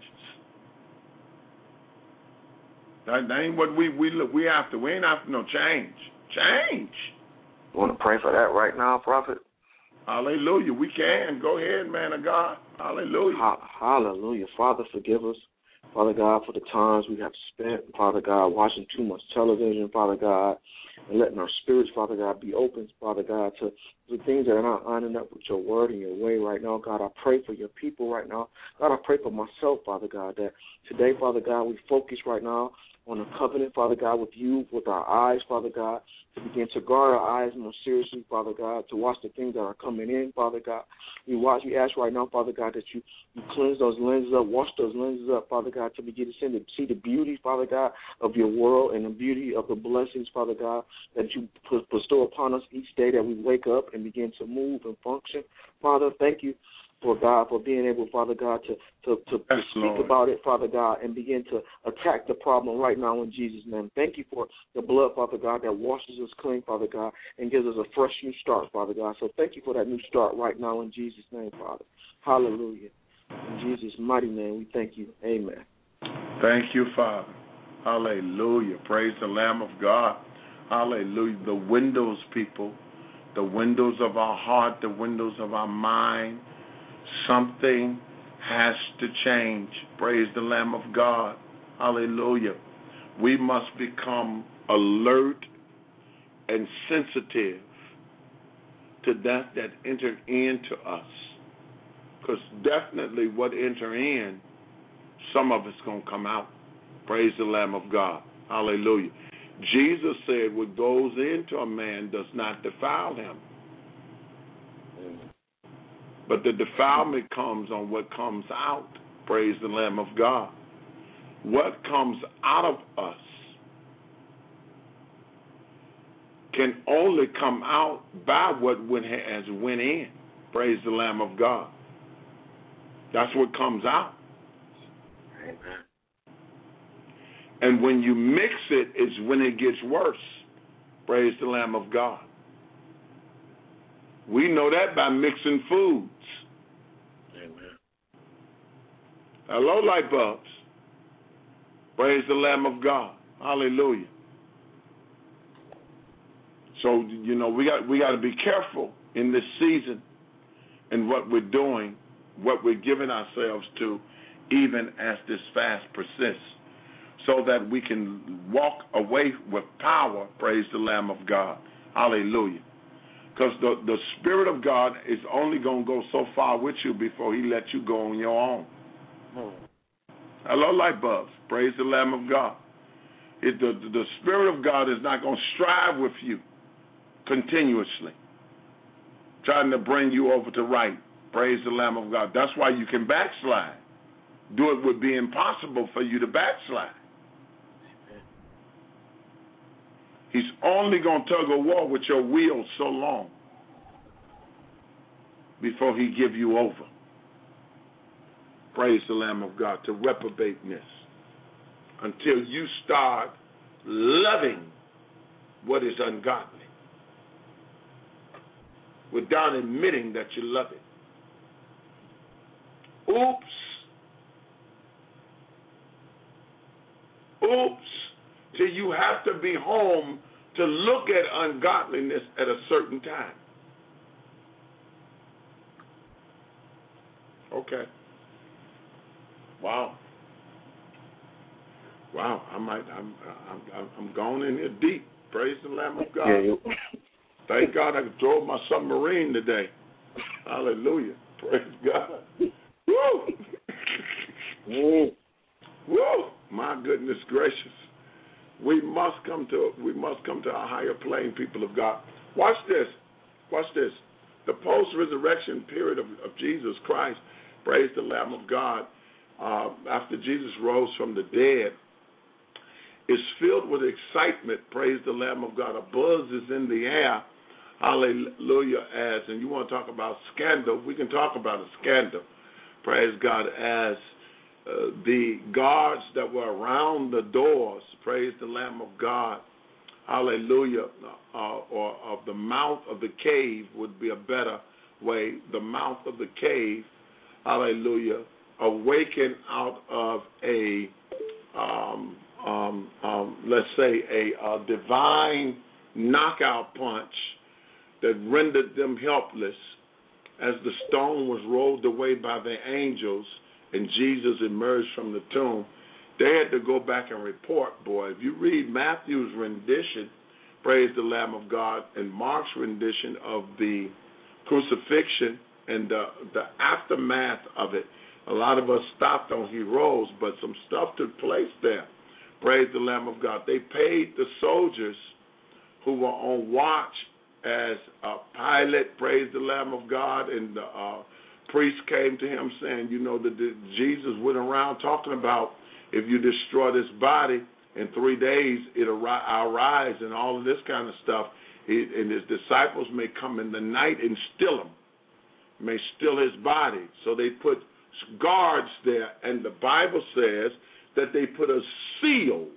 S3: That, that ain't what we we look. We after. We ain't after no change. Change.
S4: You want to pray for that right now, Prophet?
S3: Hallelujah. We can. Go ahead, man of God. Hallelujah.
S4: Ha- hallelujah. Father, forgive us, Father God, for the times we have spent, Father God, watching too much television, Father God, and letting our spirits, Father God, be open, Father God, to the things that are not lining up with your word and your way right now. God, I pray for your people right now. God, I pray for myself, Father God, that today, Father God, we focus right now on a covenant, Father God, with you, with our eyes, Father God, to begin to guard our eyes more seriously, Father God, to watch the things that are coming in, Father God. We watch, we ask right now, Father God, that you, you cleanse those lenses up, wash those lenses up, Father God, to begin to see the, see the beauty, Father God, of your world and the beauty of the blessings, Father God, that you bestow upon us each day that we wake up and begin to move and function. Father, thank you for God, for being able, Father God, to, to, to, to speak
S3: Lord.
S4: about it, Father God, and begin to attack the problem right now in Jesus' name. Thank you for the blood, Father God, that washes us clean, Father God, and gives us a fresh new start, Father God. So thank you for that new start right now in Jesus' name, Father. Hallelujah. In Jesus' mighty name, we thank you. Amen.
S3: Thank you, Father. Hallelujah. Praise the Lamb of God. Hallelujah. The windows, people, the windows of our heart, the windows of our mind, something has to change. Praise the Lamb of God. Hallelujah. We must become alert and sensitive to that that enter into us. Because definitely what enter in, some of it's going to come out. Praise the Lamb of God. Hallelujah. Jesus said what goes into a man does not defile him. But the defilement comes on what comes out. Praise the Lamb of God. What comes out of us can only come out by what went, has went in. Praise the Lamb of God. That's what comes out.
S4: Amen.
S3: And when you mix it, it's when it gets worse. Praise the Lamb of God. We know that by mixing foods.
S4: Amen.
S3: Hello, light bulbs. Praise the Lamb of God. Hallelujah. So, you know, we got we got to be careful in this season in what we're doing, what we're giving ourselves to, even as this fast persists, so that we can walk away with power, praise the Lamb of God. Hallelujah. Because the, the Spirit of God is only going to go so far with you before he lets you go on your own.
S4: Hmm.
S3: Hello, light bulbs. Praise the Lamb of God. It, the, the Spirit of God is not going to strive with you continuously, trying to bring you over to right. Praise the Lamb of God. That's why you can backslide. Do it would be impossible for you to backslide. He's only going to tug a war with your will so long before he give you over. Praise the Lamb of God, to reprobateness, until you start loving what is ungodly without admitting that you love it. Oops. Oops. Till you have to be home to look at ungodliness at a certain time. Okay. Wow. Wow. I might. I'm. I'm. I'm going in here deep. Praise the Lamb of God.
S4: Yeah.
S3: Thank God I drove my submarine today. Hallelujah. Praise God. Woo.
S4: Mm.
S3: Woo. My goodness gracious. We must come to we must come to a higher plane, people of God. Watch this. Watch this. The post-resurrection period of, of Jesus Christ, praise the Lamb of God, uh, after Jesus rose from the dead, is filled with excitement, praise the Lamb of God. A buzz is in the air, hallelujah, as, and you want to talk about scandal, we can talk about a scandal, praise God, as Uh, the guards that were around the doors, praise the Lamb of God, hallelujah, uh, or of the mouth of the cave would be a better way, the mouth of the cave, hallelujah, awaken out of a, um, um, um, let's say, a, a divine knockout punch that rendered them helpless as the stone was rolled away by the angels and Jesus emerged from the tomb. They had to go back and report, boy. If you read Matthew's rendition, praise the Lamb of God, and Mark's rendition of the crucifixion and the, the aftermath of it, a lot of us stopped on he rose, but some stuff took place there. Praise the Lamb of God. They paid the soldiers who were on watch as uh, Pilate, praise the Lamb of God, and the uh, priest came to him saying, you know, that Jesus went around talking about if you destroy this body in three days, it'll rise and all of this kind of stuff. He, and his disciples may come in the night and steal him, may steal his body. So they put guards there, and the Bible says that they put a seal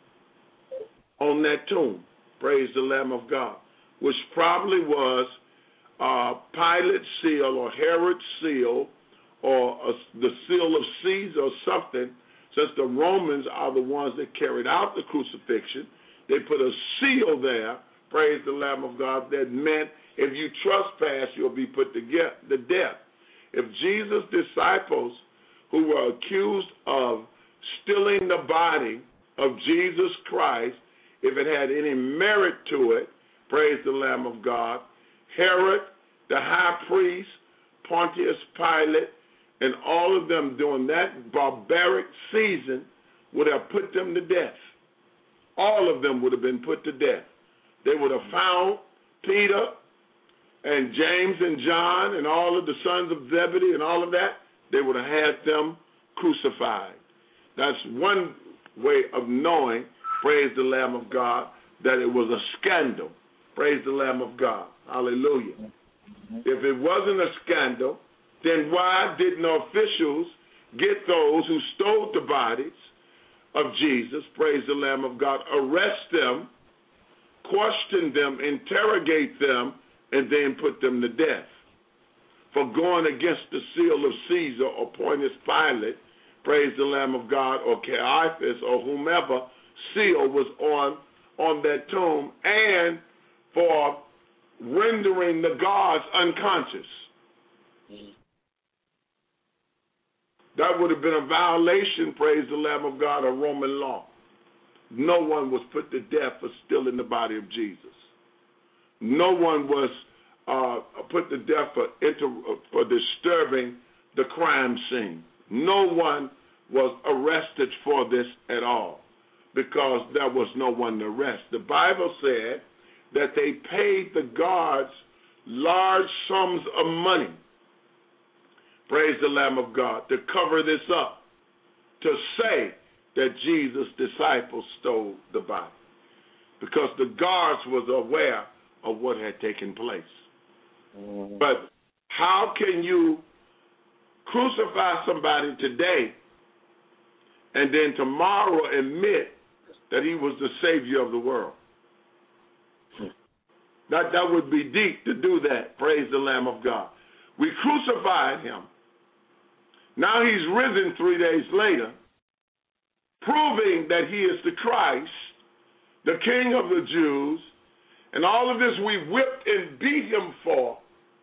S3: on that tomb, praise the Lamb of God, which probably was Uh, Pilate's seal or Herod's seal or a, the seal of Caesar or something, since the Romans are the ones that carried out the crucifixion, they put a seal there, praise the Lamb of God, that meant if you trespass, you'll be put to death. If Jesus' disciples who were accused of stealing the body of Jesus Christ, if it had any merit to it, praise the Lamb of God, Herod, the high priest, Pontius Pilate, and all of them during that barbaric season would have put them to death. All of them would have been put to death. They would have found Peter and James and John and all of the sons of Zebedee and all of that. They would have had them crucified. That's one way of knowing, praise the Lamb of God, that it was a scandal. Praise the Lamb of God. Hallelujah. If it wasn't a scandal, then why didn't the officials get those who stole the bodies of Jesus, praise the Lamb of God, arrest them, question them, interrogate them, and then put them to death for going against the seal of Caesar or Pontius Pilate, praise the Lamb of God, or Caiaphas or whomever seal was on, on that tomb, and for rendering the guards unconscious. Mm-hmm. That would have been a violation, praise the Lamb of God, of Roman law. No one was put to death for stealing the body of Jesus. No one was uh, put to death for, inter- for disturbing the crime scene. No one was arrested for this at all because there was no one to arrest. The Bible said that they paid the guards large sums of money, praise the Lamb of God, to cover this up, to say that Jesus' disciples stole the body, because the guards was aware of what had taken place. Mm-hmm. But how can you crucify somebody today and then tomorrow admit that he was the Savior of the world? That, that would be deep to do that, praise the Lamb of God. We crucified him. Now he's risen three days later, proving that he is the Christ, the King of the Jews, and all of this we whipped and beat him for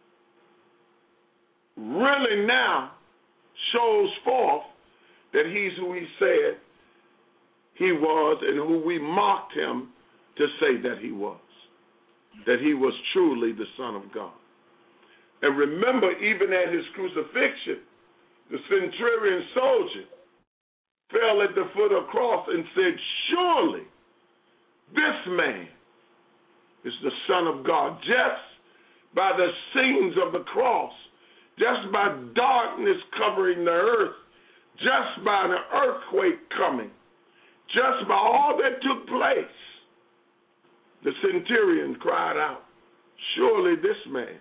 S3: really now shows forth that he's who he said he was and who we mocked him to say that he was, that he was truly the Son of God. And remember, even at his crucifixion, the centurion soldier fell at the foot of the cross and said, surely this man is the Son of God. Just by the scenes of the cross, just by darkness covering the earth, just by the earthquake coming, just by all that took place, the centurion cried out, surely this man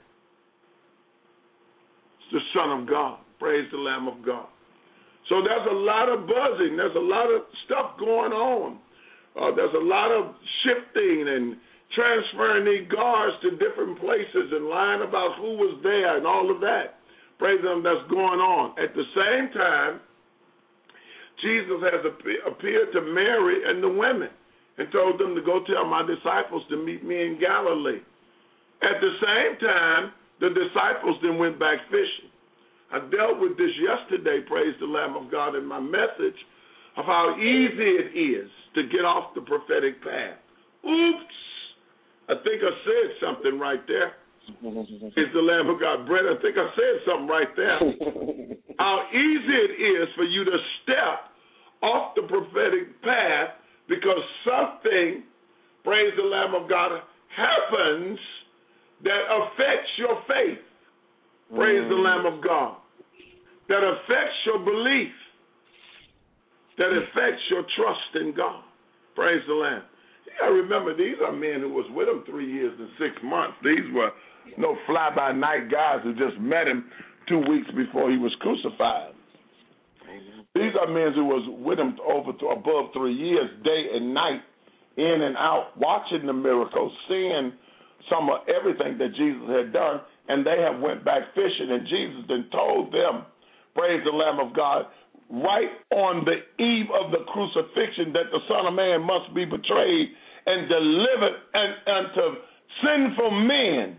S3: is the Son of God. Praise the Lamb of God. So there's a lot of buzzing. There's a lot of stuff going on. Uh, there's a lot of shifting and transferring these guards to different places and lying about who was there and all of that. Praise them, that's going on. At the same time, Jesus has appeared to Mary and the women and told them to go tell my disciples to meet me in Galilee. At the same time, the disciples then went back fishing. I dealt with this yesterday, praise the Lamb of God, in my message of how easy it is to get off the prophetic path. Oops! I think I said something right there. Praise the Lamb of God. Brett, I think I said something right there. How easy it is for you to step off the prophetic path because something, praise the Lamb of God, happens that affects your faith. Praise mm. the Lamb of God. That affects your belief. That affects your trust in God. Praise the Lamb. You got to remember, these are men who was with him three years and six months. These were no fly-by-night guys who just met him two weeks before he was crucified. Amen. These are men who was with him over to above three years, day and night, in and out, watching the miracles, seeing some of everything that Jesus had done, and they have went back fishing, and Jesus then told them, praise the Lamb of God, right on the eve of the crucifixion that the Son of Man must be betrayed and delivered and, unto sinful men.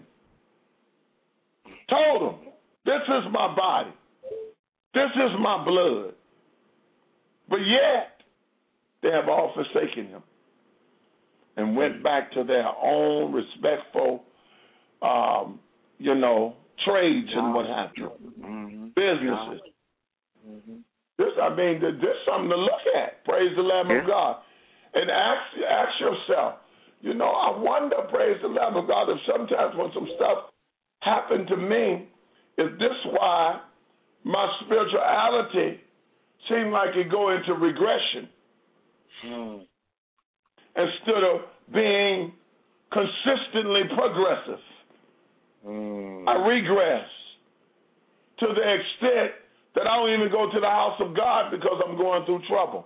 S3: Told them, this is my body. This is my blood. But yet, they have all forsaken him and went back to their own respectful, um, you know, trades and what have you, mm-hmm. businesses. Mm-hmm. This, I mean, there's something to look at. Praise the Lamb yeah. of God. And ask, ask yourself, you know, I wonder, praise the Lamb of God, if sometimes when some stuff happened to me, is this why my spirituality seemed like it go into regression mm. instead of being consistently progressive? Mm. I regress to the extent that I don't even go to the house of God because I'm going through trouble.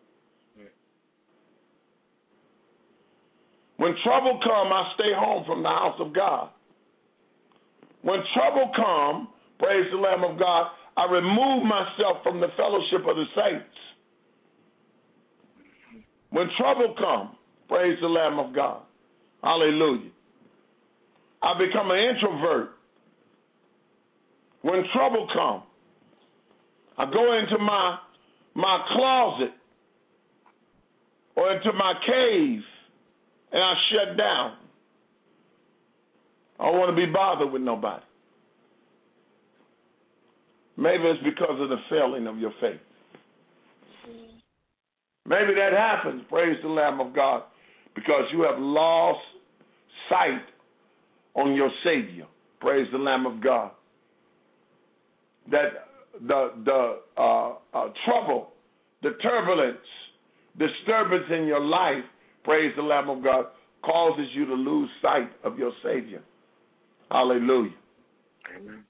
S3: When trouble comes, I stay home from the house of God. When trouble comes, praise the Lamb of God, I remove myself from the fellowship of the saints. When trouble comes, praise the Lamb of God, hallelujah, I become an introvert. When trouble comes, I go into my my closet or into my cave and I shut down. I don't want to be bothered with nobody. Maybe it's because of the failing of your faith. Maybe that happens, praise the Lamb of God, because you have lost sight on your Savior. Praise the Lamb of God. That the the uh, uh, trouble, the turbulence, disturbance in your life, praise the Lamb of God, causes you to lose sight of your Savior. Hallelujah. Amen.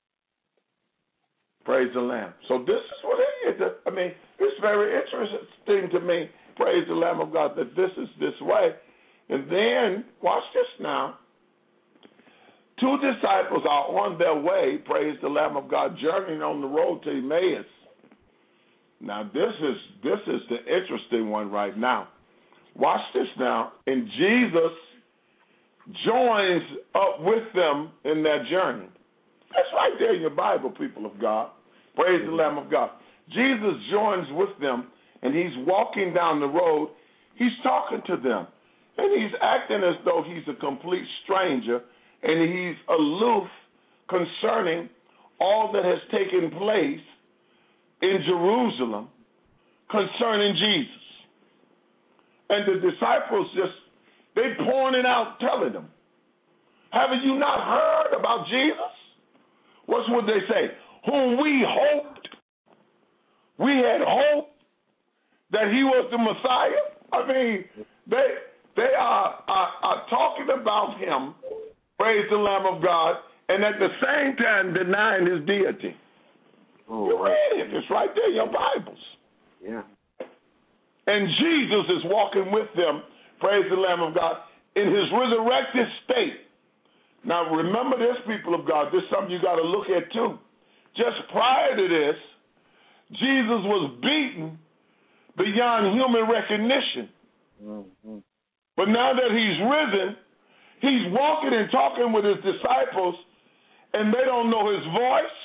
S3: Praise the Lamb. So this is what it is. I mean, it's very interesting to me, praise the Lamb of God, that this is this way. And then, watch this now. Two disciples are on their way, praise the Lamb of God, journeying on the road to Emmaus. Now, this is this is the interesting one right now. Watch this now. And Jesus joins up with them in their journey. That's right there in your Bible, people of God. Praise the Lamb of God. Jesus joins with them, and he's walking down the road. He's talking to them, and he's acting as though he's a complete stranger, and he's aloof concerning all that has taken place in Jerusalem concerning Jesus. And the disciples just, they pouring it out, telling them, haven't you not heard about Jesus? What's what they say? Whom we hoped, we had hope that he was the Messiah. I mean, they they are, are, are talking about him, praise the Lamb of God, and at the same time denying his deity. Oh, you read it. It's right there in your Bibles. Yeah. And Jesus is walking with them, praise the Lamb of God, in his resurrected state. Now, remember this, people of God. This is something you got to look at, too. Just prior to this, Jesus was beaten beyond human recognition. Mm-hmm. But now that he's risen, he's walking and talking with his disciples, and they don't know his voice.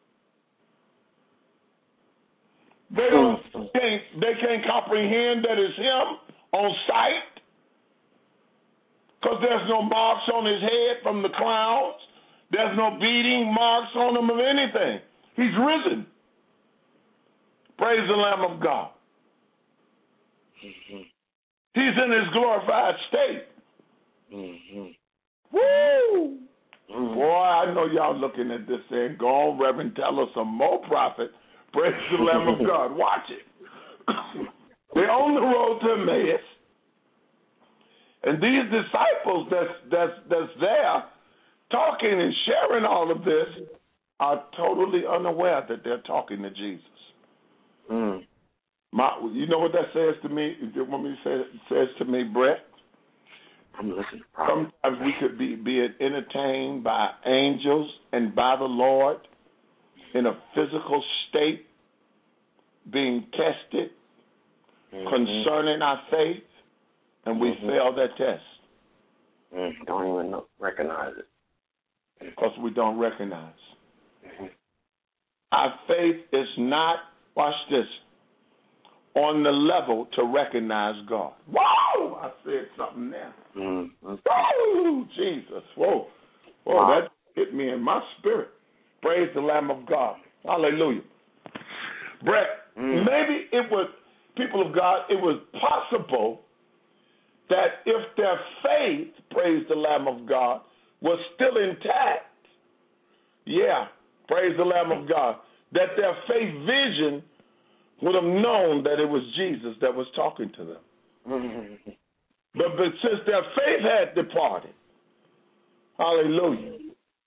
S3: They don't can't, they can't comprehend that it's him on sight. Because there's no marks on his head from the clouds. There's no beating marks on him of anything. He's risen. Praise the Lamb of God. Mm-hmm. He's in his glorified state. Mm-hmm. Woo! Mm-hmm. Boy, I know y'all looking at this saying, go on, Reverend, tell us some more prophet. Praise the Lamb of God. Watch it. They're on the road to Emmaus. And these disciples that's, that's, that's there talking and sharing all of this are totally unaware that they're talking to Jesus. Mm. My, you know what that says to me? You want me to say it says to me, Brett? I'm listening. Sometimes we could be, be entertained by angels and by the Lord in a physical state, being tested mm-hmm. concerning our faith. And we mm-hmm. fail that test. Mm, don't even know, recognize it. Because we don't recognize. Mm-hmm. Our faith is not, watch this, on the level to recognize God. Whoa! I said something there. Mm-hmm. Whoa! Jesus. Whoa. Whoa, wow. That hit me in my spirit. Praise the Lamb of God. Hallelujah. Brett, mm. maybe it was, people of God, it was possible that if their faith, praise the Lamb of God, was still intact, yeah, praise the Lamb of God, that their faith vision would have known that it was Jesus that was talking to them. Mm-hmm. But, but since their faith had departed, hallelujah,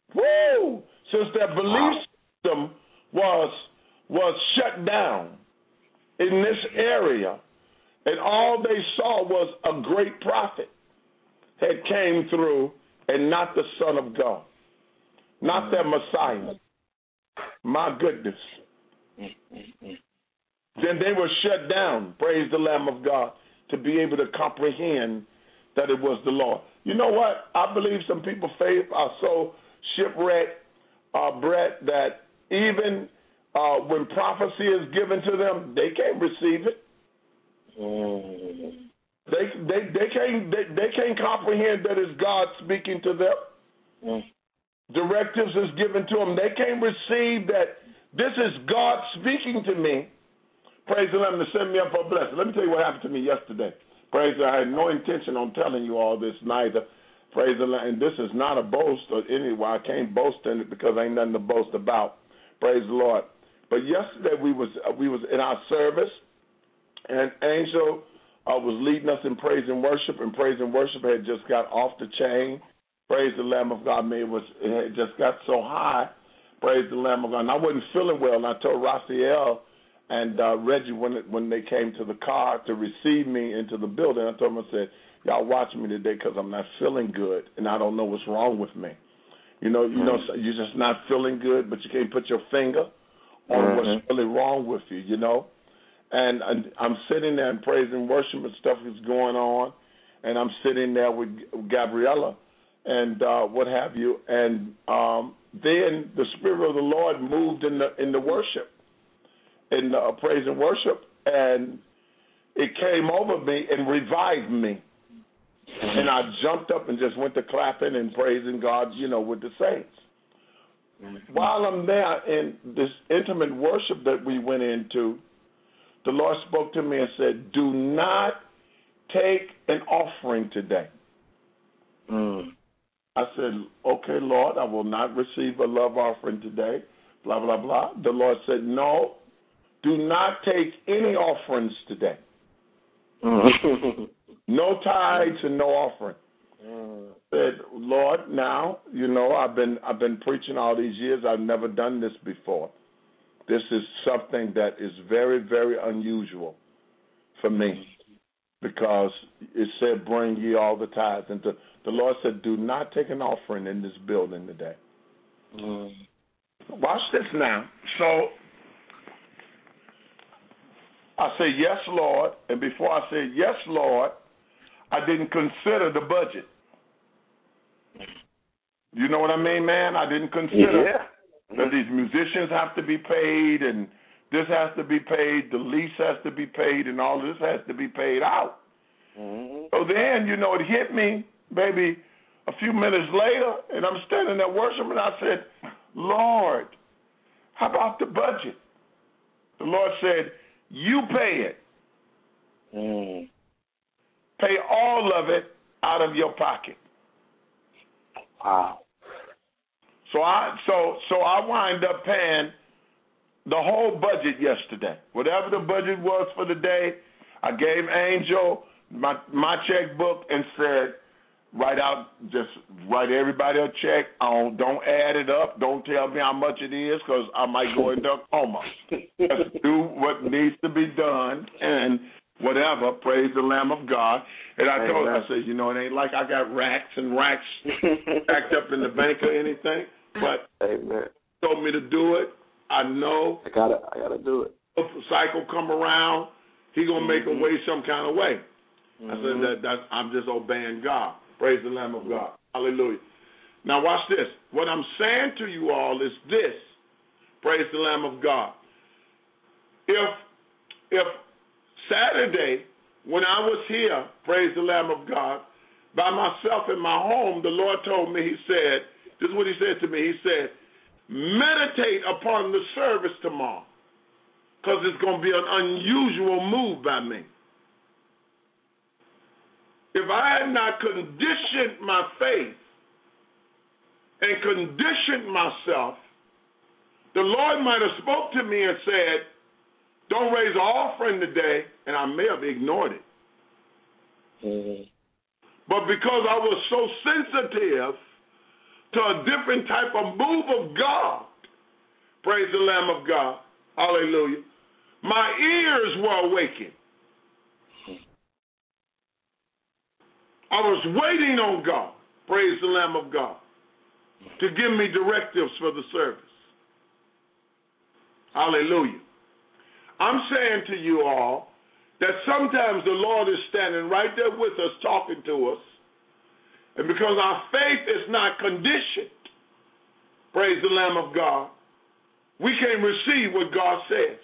S3: Woo! Since their belief system was was shut down in this area, and all they saw was a great prophet had came through, and not the Son of God, not their Messiah. My goodness. Then they were shut down, praise the Lamb of God, to be able to comprehend that it was the Lord. You know what? I believe some people's faith are so shipwrecked, uh, Brett, that even uh, when prophecy is given to them, they can't receive it. Mm. They they they can't they, they can't comprehend that it's God speaking to them. Mm. Directives is given to them. They can't receive that this is God speaking to me. Praise the Lamb to send me up for a blessing. Let me tell you what happened to me yesterday. Praise the Lord. I had no intention on telling you all this neither. Praise the Lord. And this is not a boast or anyway. I can't boast in it because ain't nothing to boast about. Praise the Lord. But yesterday we was we was in our service, and Angel uh, was leading us in praise and worship, and praise and worship had just got off the chain. Praise the Lamb of God. Man, it, was, it had just got so high. Praise the Lamb of God. And I wasn't feeling well, and I told Rafael and uh, Reggie, when it, when they came to the car to receive me into the building, I told them, I said, y'all watch me today because I'm not feeling good, and I don't know what's wrong with me. You know, you know, you're just not feeling good, but you can't put your finger on mm-hmm. what's really wrong with you, you know. And, and I'm sitting there and praise and worship and stuff is going on, and I'm sitting there with Gabriella and uh, what have you, and um, then the Spirit of the Lord moved in the in the worship. In uh, praise and worship, and it came over me and revived me. And I jumped up and just went to clapping and praising God, you know, with the saints. Mm-hmm. While I'm there in this intimate worship that we went into, the Lord spoke to me and said, do not take an offering today. Mm. I said, okay, Lord, I will not receive a love offering today, blah, blah, blah. The Lord said, no. Do not take any offerings today. No tithes and no offering. Mm. Said, Lord, now, you know, I've been I've been preaching all these years. I've never done this before. This is something that is very, very unusual for me because it said, bring ye all the tithes. And the, the Lord said, do not take an offering in this building today. Mm. Watch this now. So I said, yes, Lord, and before I said, yes, Lord, I didn't consider the budget. You know what I mean, man? I didn't consider yeah. that these musicians have to be paid and this has to be paid, the lease has to be paid, and all this has to be paid out. Mm-hmm. So then, you know, it hit me maybe a few minutes later, and I'm standing there worshiping, and I said, Lord, how about the budget? The Lord said, you pay it. Mm. Pay all of it out of your pocket. Wow. So I so so I wind up paying the whole budget yesterday. Whatever the budget was for the day, I gave Angel my my checkbook and said, write out, just write everybody a check. I don't, don't add it up. Don't tell me how much it is because I might go into a coma. Just do what needs to be done and whatever. Praise the Lamb of God. And I told her, I said, you know, it ain't like I got racks and racks packed up in the bank or anything. But Amen. Told me to do it. I know. I gotta, I gotta do it. If the cycle come around, he gonna make mm-hmm. a way some kind of way. Mm-hmm. I said that that's, I'm just obeying God. Praise the Lamb of God. Hallelujah. Now watch this. What I'm saying to you all is this. Praise the Lamb of God. If if Saturday, when I was here, praise the Lamb of God, by myself in my home, the Lord told me, he said, this is what he said to me. He said, meditate upon the service tomorrow because it's going to be an unusual move by me. If I had not conditioned my faith and conditioned myself, the Lord might have spoke to me and said, don't raise an offering today, and I may have ignored it. Mm-hmm. But because I was so sensitive to a different type of move of God. Praise the Lamb of God. Hallelujah. My ears were awakened. I was waiting on God, praise the Lamb of God, to give me directives for the service. Hallelujah. I'm saying to you all that sometimes the Lord is standing right there with us, talking to us, and because our faith is not conditioned, praise the Lamb of God, we can't receive what God says.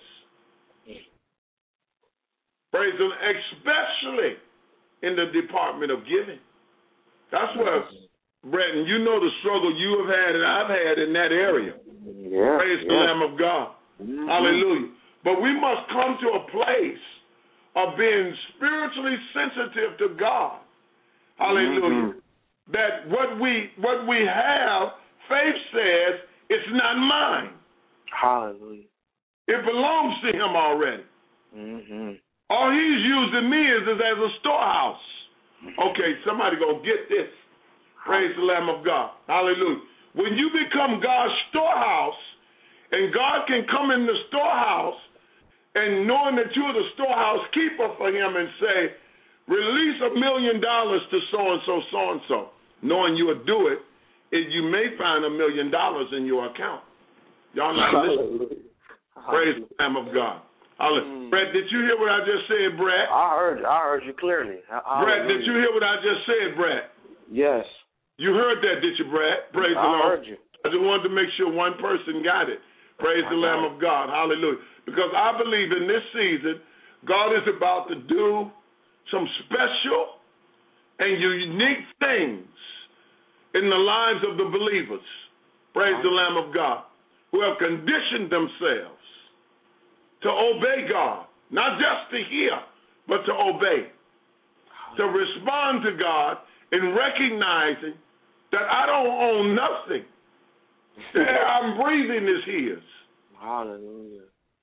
S3: Praise the Lord, especially in the department of giving. That's where, Bretton, you know the struggle you have had and I've had in that area.
S4: Yeah,
S3: Praise
S4: yeah.
S3: the Lamb of God. Mm-hmm. Hallelujah. But we must come to a place of being spiritually sensitive to God. Hallelujah. Mm-hmm. That what we what we have, faith says, it's not mine.
S4: Hallelujah.
S3: It belongs to him already.
S4: Mm-hmm.
S3: All he's using me is, is as a storehouse. Okay, somebody gonna get this. Praise the Lamb of God. Hallelujah. When you become God's storehouse, and God can come in the storehouse, and knowing that you're the storehouse keeper for him and say, release a million dollars to so-and-so, so-and-so, knowing you'll do it, and you may find a million dollars in your account. Y'all not listening? Praise the Lamb of God. Mm. Brett, did you hear what I just said, Brett?
S4: I heard I heard you clearly. Hallelujah.
S3: Brett, did you hear what I just said, Brett?
S4: Yes.
S3: You heard that, did you, Brett? Praise
S4: I
S3: the Lord.
S4: I heard you.
S3: I just wanted to make sure one person got it. Praise the Lamb of God. Hallelujah. Because I believe in this season, God is about to do some special and unique things in the lives of the believers. Praise the Lamb of God. Who have conditioned themselves to obey God, not just to hear, but to obey, to respond to God in recognizing that I don't own nothing. The air I'm breathing is his.
S4: Hallelujah.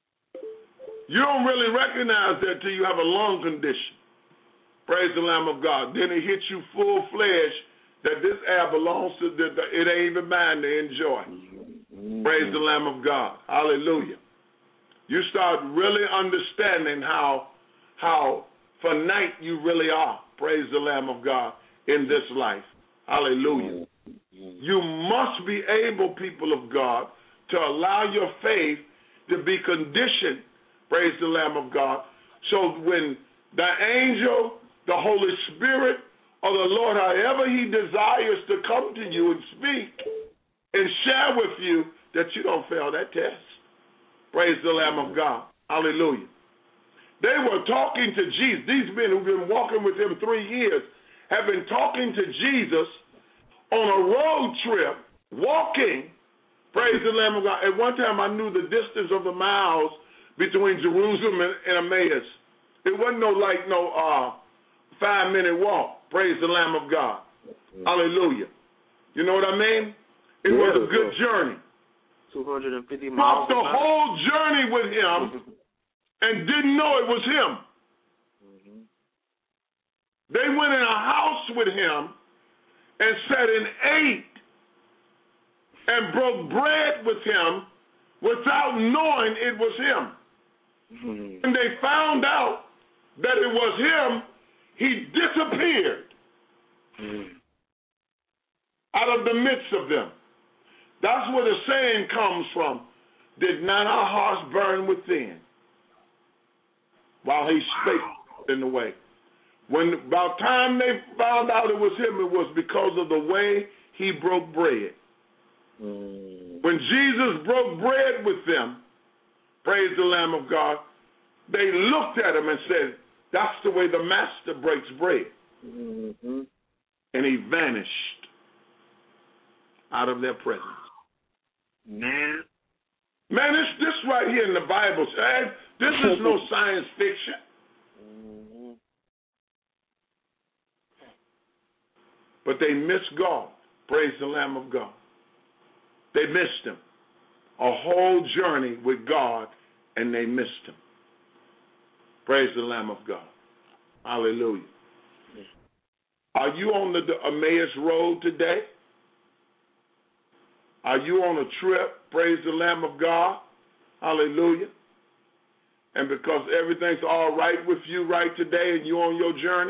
S3: You don't really recognize that till you have a lung condition. Praise the Lamb of God. Then it hits you full-fledged that this air belongs to, the, it ain't even mine to enjoy. Mm-hmm. Praise the Lamb of God. Hallelujah. You start really understanding how how finite you really are. Praise the Lamb of God in this life. Hallelujah. Mm-hmm. You must be able, people of God, to allow your faith to be conditioned, praise the Lamb of God, so when the angel, the Holy Spirit, or the Lord, however he desires to come to you and speak and share with you, that you don't fail that test. Praise the Lamb of God. Hallelujah. They were talking to Jesus. These men who've been walking with him three years have been talking to Jesus on a road trip, walking. Praise the Lamb of God. At one time, I knew the distance of the miles between Jerusalem and, and Emmaus. It wasn't no like no uh, five-minute walk. Praise the Lamb of God. Mm-hmm. Hallelujah. You know what I mean? It yeah, was a good journey.
S4: two hundred fifty miles.
S3: Walked the whole journey with him and didn't know it was him. Mm-hmm. They went in a house with him and sat and ate and broke bread with him without knowing it was him. Mm-hmm. And they found out that it was him, he disappeared mm-hmm. out of the midst of them. That's where the saying comes from. Did not our hearts burn within while he spake in the way? When about time they found out it was him, it was because of the way he broke bread. Mm. When Jesus broke bread with them, praise the Lamb of God, they looked at him and said, that's the way the master breaks bread. Mm-hmm. And he vanished out of their presence. Man. Man, it's this right here in the Bible. This is no science fiction. Mm-hmm. But they missed God. Praise the Lamb of God. They missed him. A whole journey with God, and they missed him. Praise the Lamb of God. Hallelujah. Are you on the Emmaus Road today? Are you on a trip? Praise the Lamb of God. Hallelujah. And because everything's all right with you right today and you're on your journey,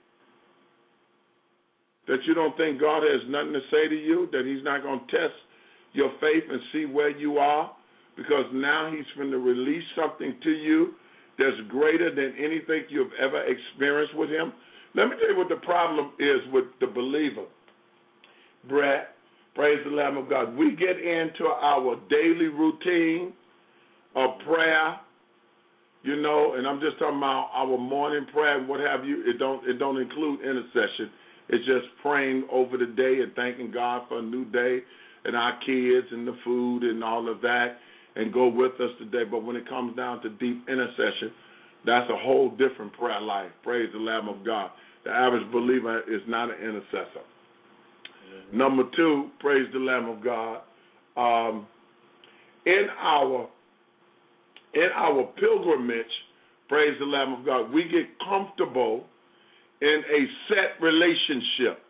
S3: that you don't think God has nothing to say to you, that he's not going to test your faith and see where you are, because now he's going to release something to you that's greater than anything you've ever experienced with him. Let me tell you what the problem is with the believer. Brett, praise the Lamb of God. We get into our daily routine of prayer, you know, and I'm just talking about our morning prayer and what have you. It don't it don't include intercession. It's just praying over the day and thanking God for a new day and our kids and the food and all of that, and go with us today. But when it comes down to deep intercession, that's a whole different prayer life. Praise the Lamb of God. The average believer is not an intercessor. Mm-hmm. Number two, praise the Lamb of God. Um, in our in our pilgrimage, praise the Lamb of God, we get comfortable in a set relationship,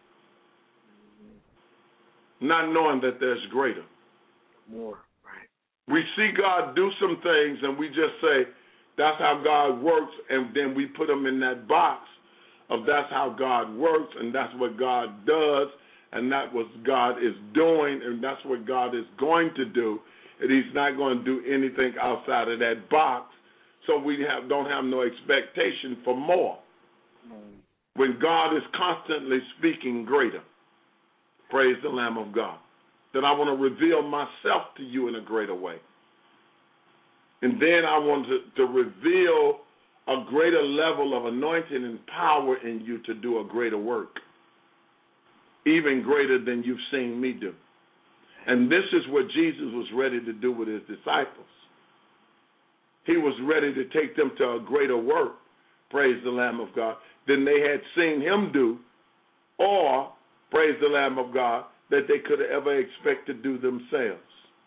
S3: not knowing that there's greater.
S4: More, right.
S3: We see God do some things, and we just say, that's how God works, and then we put him in that box of that's how God works, and that's what God does, and that's what God is doing, and that's what God is going to do, and he's not going to do anything outside of that box, so we have, don't have no expectation for more. Mm. When God is constantly speaking greater, praise the Lamb of God, that I want to reveal myself to you in a greater way. And then I want to, to reveal a greater level of anointing and power in you to do a greater work, even greater than you've seen me do. And this is what Jesus was ready to do with his disciples. He was ready to take them to a greater work, praise the Lamb of God, than they had seen him do, or, praise the Lamb of God, that they could ever expect to do themselves.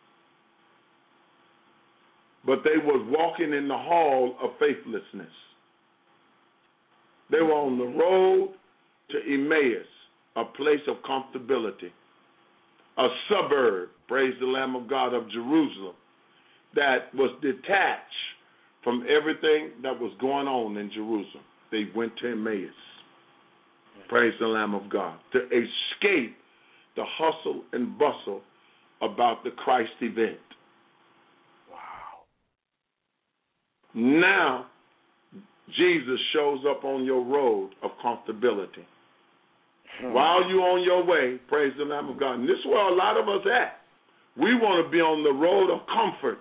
S3: But they was walking in the hall of faithlessness. They were on the road to Emmaus, a place of comfortability, a suburb, praise the Lamb of God, of Jerusalem, that was detached from everything that was going on in Jerusalem. They went to Emmaus, praise the Lamb of God, to escape the hustle and bustle about the Christ event. Wow. Now, Jesus shows up on your road of comfortability. Hmm. While you're on your way, praise the Lamb of God. And this is where a lot of us at. We want to be on the road of comfort.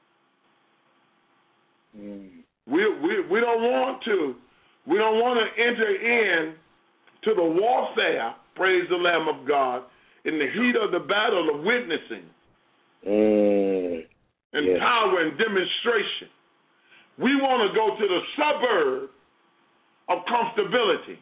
S3: Hmm. We, we, we don't want to. We don't want to enter in to the warfare, praise the Lamb of God, in the heat of the battle of witnessing mm, and yeah. power and demonstration. We want to go to the suburb of comfortability,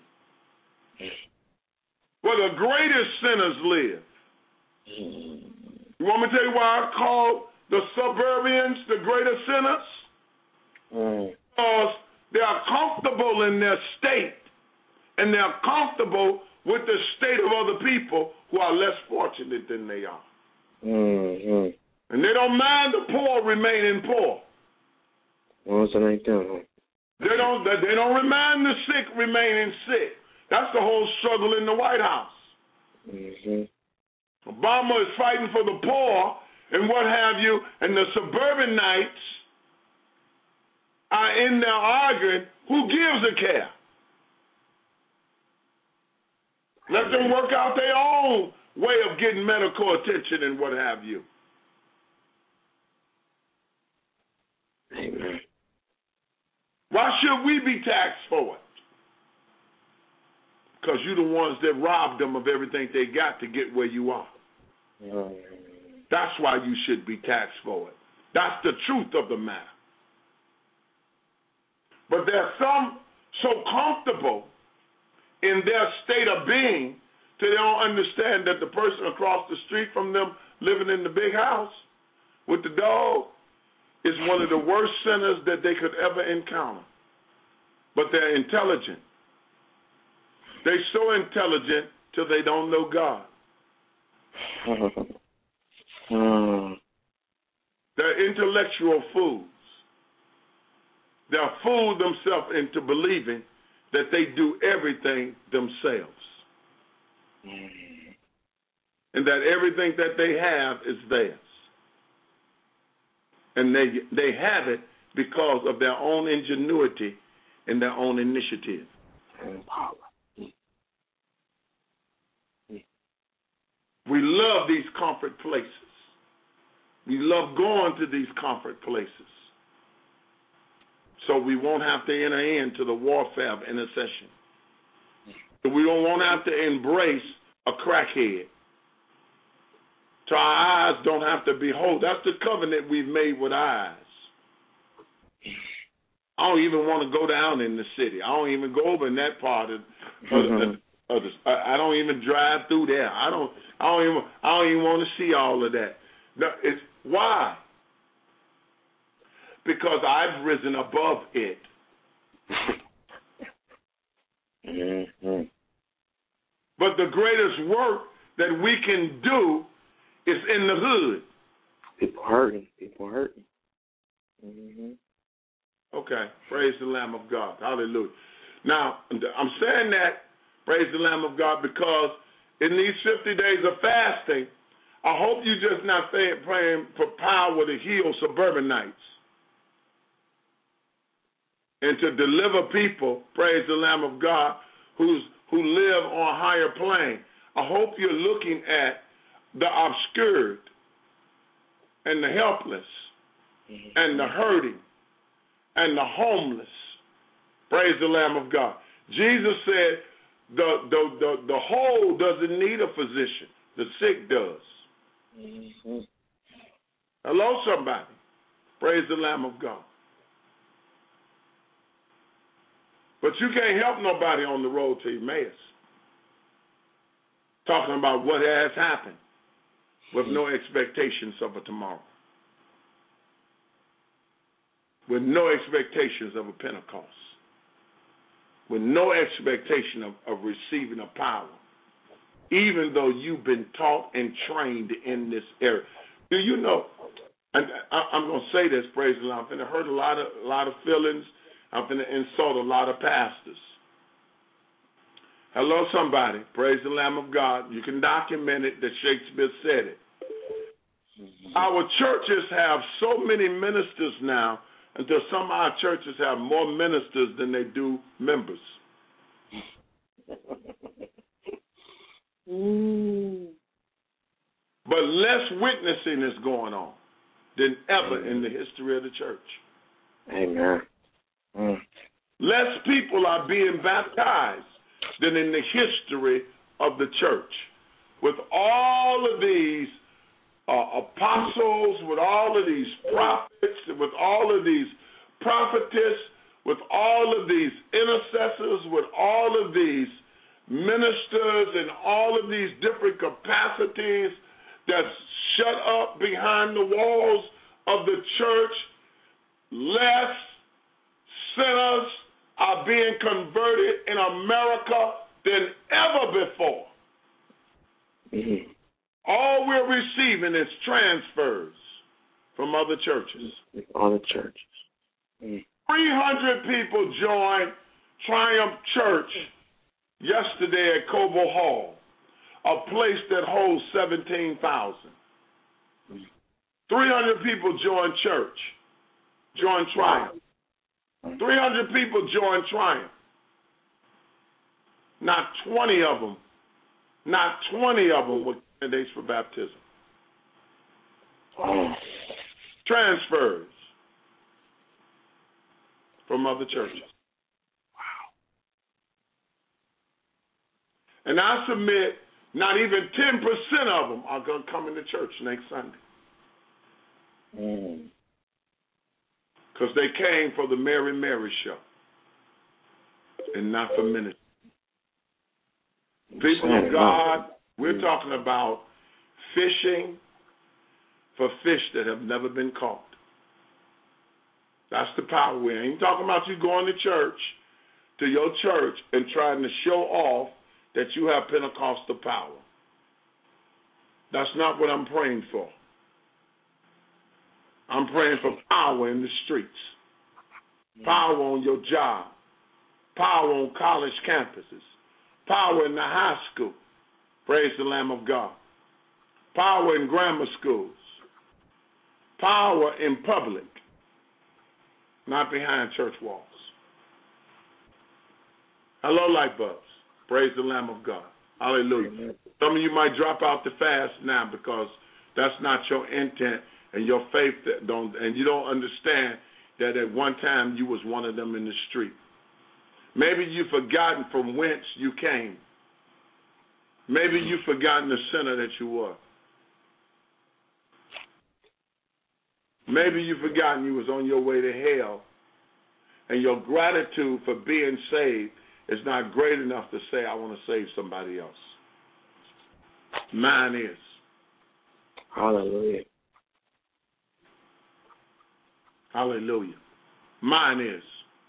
S3: where the greatest sinners live. You want me to tell you why I call the suburbians the greatest sinners? Mm. Because they are comfortable in their state, and they're comfortable with the state of other people who are less fortunate than they are. Mm-hmm. And they don't mind the poor remaining poor.
S4: Well, so like that.
S3: They don't. They don't remind the sick remaining sick. That's the whole struggle in the White House. Mm-hmm. Obama is fighting for the poor and what have you, and the suburbanites are in there arguing, who gives a care? Let them work out their own way of getting medical attention and what have you.
S4: Amen.
S3: Why should we be taxed for it? Because you're the ones that robbed them of everything they got to get where you are. Mm. That's why you should be taxed for it. That's the truth of the matter. But there are some so comfortable in their state of being that they don't understand that the person across the street from them living in the big house with the dog is one of the worst sinners that they could ever encounter. But they're intelligent. They're so intelligent till they don't know God.
S4: Mm.
S3: They're intellectual fools. They'll fool themselves into believing that they do everything themselves.
S4: Mm.
S3: And that everything that they have is theirs. And they they have it because of their own ingenuity and their own initiative.
S4: And power.
S3: We love these comfort places. We love going to these comfort places. So we won't have to enter into the warfare of intercession. So we don't want to have to embrace a crackhead. So our eyes don't have to behold. That's the covenant we've made with eyes. I don't even want to go down in the city. I don't even go over in that part of, mm-hmm. of, the, of the. I don't even drive through there. I don't. I don't even. I don't even want to see all of that. No, it's why? Because I've risen above it.
S4: Mm-hmm.
S3: But the greatest work that we can do is in the hood.
S4: People hurting. People hurting. Mm-hmm.
S3: Okay. Praise the Lamb of God. Hallelujah. Now, I'm saying that, praise the Lamb of God, because in these fifty days of fasting, I hope you just not praying for power to heal suburbanites and to deliver people, praise the Lamb of God, who's who live on a higher plane. I hope you're looking at the obscured and the helpless mm-hmm. and the hurting and the homeless. Praise the Lamb of God. Jesus said the the the, the whole doesn't need a physician. The sick does.
S4: Mm-hmm.
S3: Hello, somebody. Praise the Lamb of God. But you can't help nobody on the road to Emmaus. Talking about what has happened with no expectations of a tomorrow. With no expectations of a Pentecost. With no expectation of, of receiving a power. Even though you've been taught and trained in this area. Do you know, and I, I'm going to say this, praise the Lord, I'm going to hurt a lot of, a lot of feelings. I'm going to insult a lot of pastors. Hello, somebody. Praise the Lamb of God. You can document it that Shakespeare said it. Mm-hmm. Our churches have so many ministers now until some of our churches have more ministers than they do members.
S4: Mm.
S3: But less witnessing is going on than ever mm. in the history of the church.
S4: Amen. Mm.
S3: Less people are being baptized than in the history of the church. With all of these uh, apostles, with all of these prophets, with all of these prophetess, with all of these intercessors, with all of these ministers and all of these different capacities that's shut up behind the walls of the church, less sinners are being converted in America than ever before.
S4: Mm-hmm.
S3: All we're receiving is transfers from other churches.
S4: Other churches. Mm-hmm.
S3: three hundred people joined Triumph Church yesterday at Cobo Hall, a place that holds seventeen thousand. Mm-hmm. three hundred people joined church, joined Triumph. three hundred people joined Triumph. Not twenty of them, not twenty of them were candidates for baptism.
S4: Wow.
S3: Transfers from other churches.
S4: Wow.
S3: And I submit not even ten percent of them are going to come into church next Sunday.
S4: Mm.
S3: Because they came for the Mary Mary show and not for ministry. People of God, we're talking about fishing for fish that have never been caught. That's the power. We ain't talking about you going to church, to your church, and trying to show off that you have Pentecostal power. That's not what I'm praying for. I'm praying for power in the streets, power on your job, power on college campuses, power in the high school. Praise the Lamb of God. Power in grammar schools, power in public, not behind church walls. Hello, light bulbs. Praise the Lamb of God. Hallelujah. Amen. Some of you might drop out the fast now because that's not your intent and your faith that don't, and you don't understand that at one time you was one of them in the street. Maybe you've forgotten from whence you came. Maybe you've forgotten the sinner that you were. Maybe you've forgotten you was on your way to hell, and your gratitude for being saved is not great enough to say, I want to save somebody else. Mine is.
S4: Hallelujah.
S3: Hallelujah. Mine is.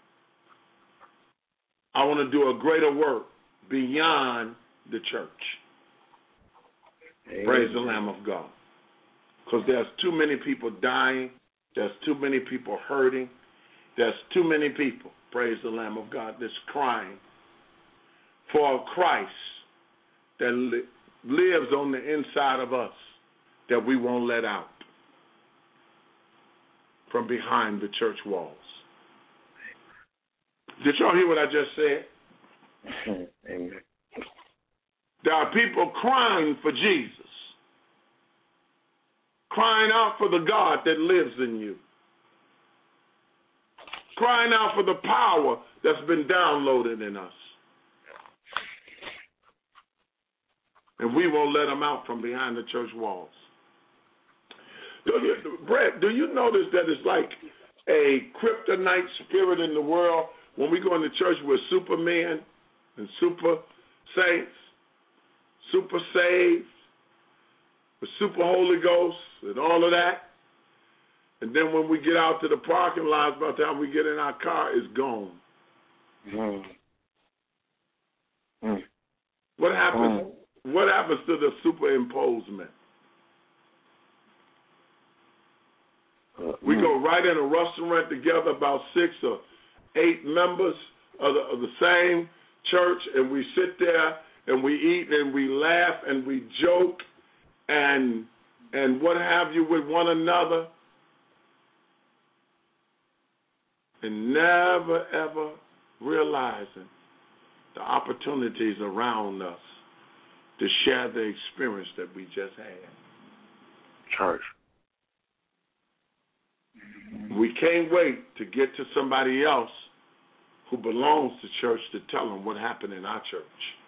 S3: I want to do a greater work beyond the church. Amen. Praise the Lamb of God. Because there's too many people dying. There's too many people hurting. There's too many people, praise the Lamb of God, that's crying for a Christ that li- lives on the inside of us that we won't let out from behind the church walls. Did y'all hear what I just said?
S4: Amen.
S3: There are people crying for Jesus, crying out for the God that lives in you, crying out for the power that's been downloaded in us. And we won't let them out from behind the church walls. Do you, Brett, do you notice that it's like a kryptonite spirit in the world when we go into church with supermen and super saints, super saved, with super Holy Ghost and all of that? And then when we get out to the parking lot, by the time we get in our car, it's gone.
S4: Mm. Mm.
S3: What happens? Mm. What happens to the superimposement? Uh, we mm. go right in a restaurant together, about six or eight members of the, of the same church, and we sit there and we eat and we laugh and we joke and and what have you with one another. And never, ever realizing the opportunities around us to share the experience that we just had.
S4: Church.
S3: We can't wait to get to somebody else who belongs to church to tell them what happened in our church.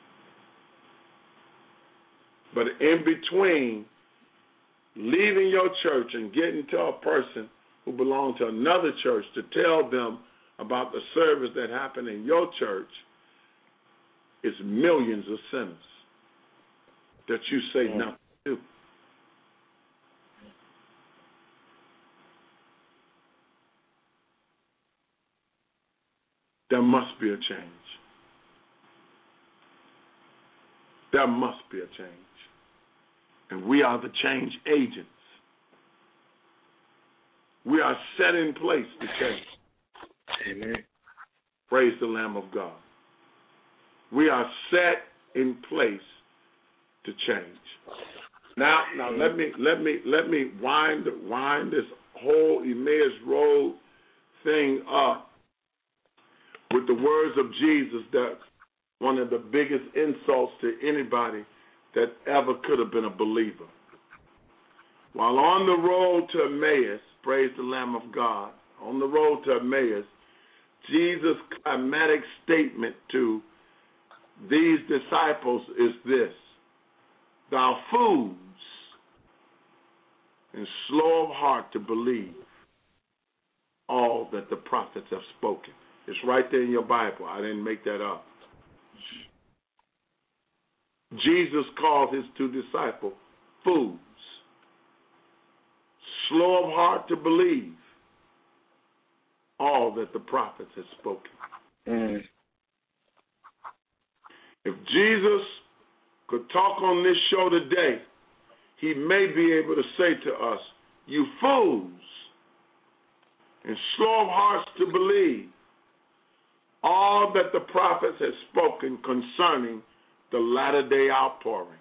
S3: But in between leaving your church and getting to a person who belong to another church to tell them about the service that happened in your church, is millions of sinners that you say yeah. nothing to. There must be a change. There must be a change. And we are the change agents. We are set in place to change.
S4: Amen.
S3: Praise the Lamb of God. We are set in place to change. Now, now let me let me let me wind wind this whole Emmaus Road thing up with the words of Jesus. That's one of the biggest insults to anybody that ever could have been a believer. While on the road to Emmaus, praise the Lamb of God, on the road to Emmaus, Jesus' climatic statement to these disciples is this: thou fools and slow of heart to believe all that the prophets have spoken. It's right there in your Bible. I didn't make that up. Jesus called his two disciples fools, slow of heart to believe all that the prophets have spoken.
S4: Mm.
S3: If Jesus could talk on this show today, he may be able to say to us, you fools and slow of hearts to believe all that the prophets have spoken concerning the latter day outpouring.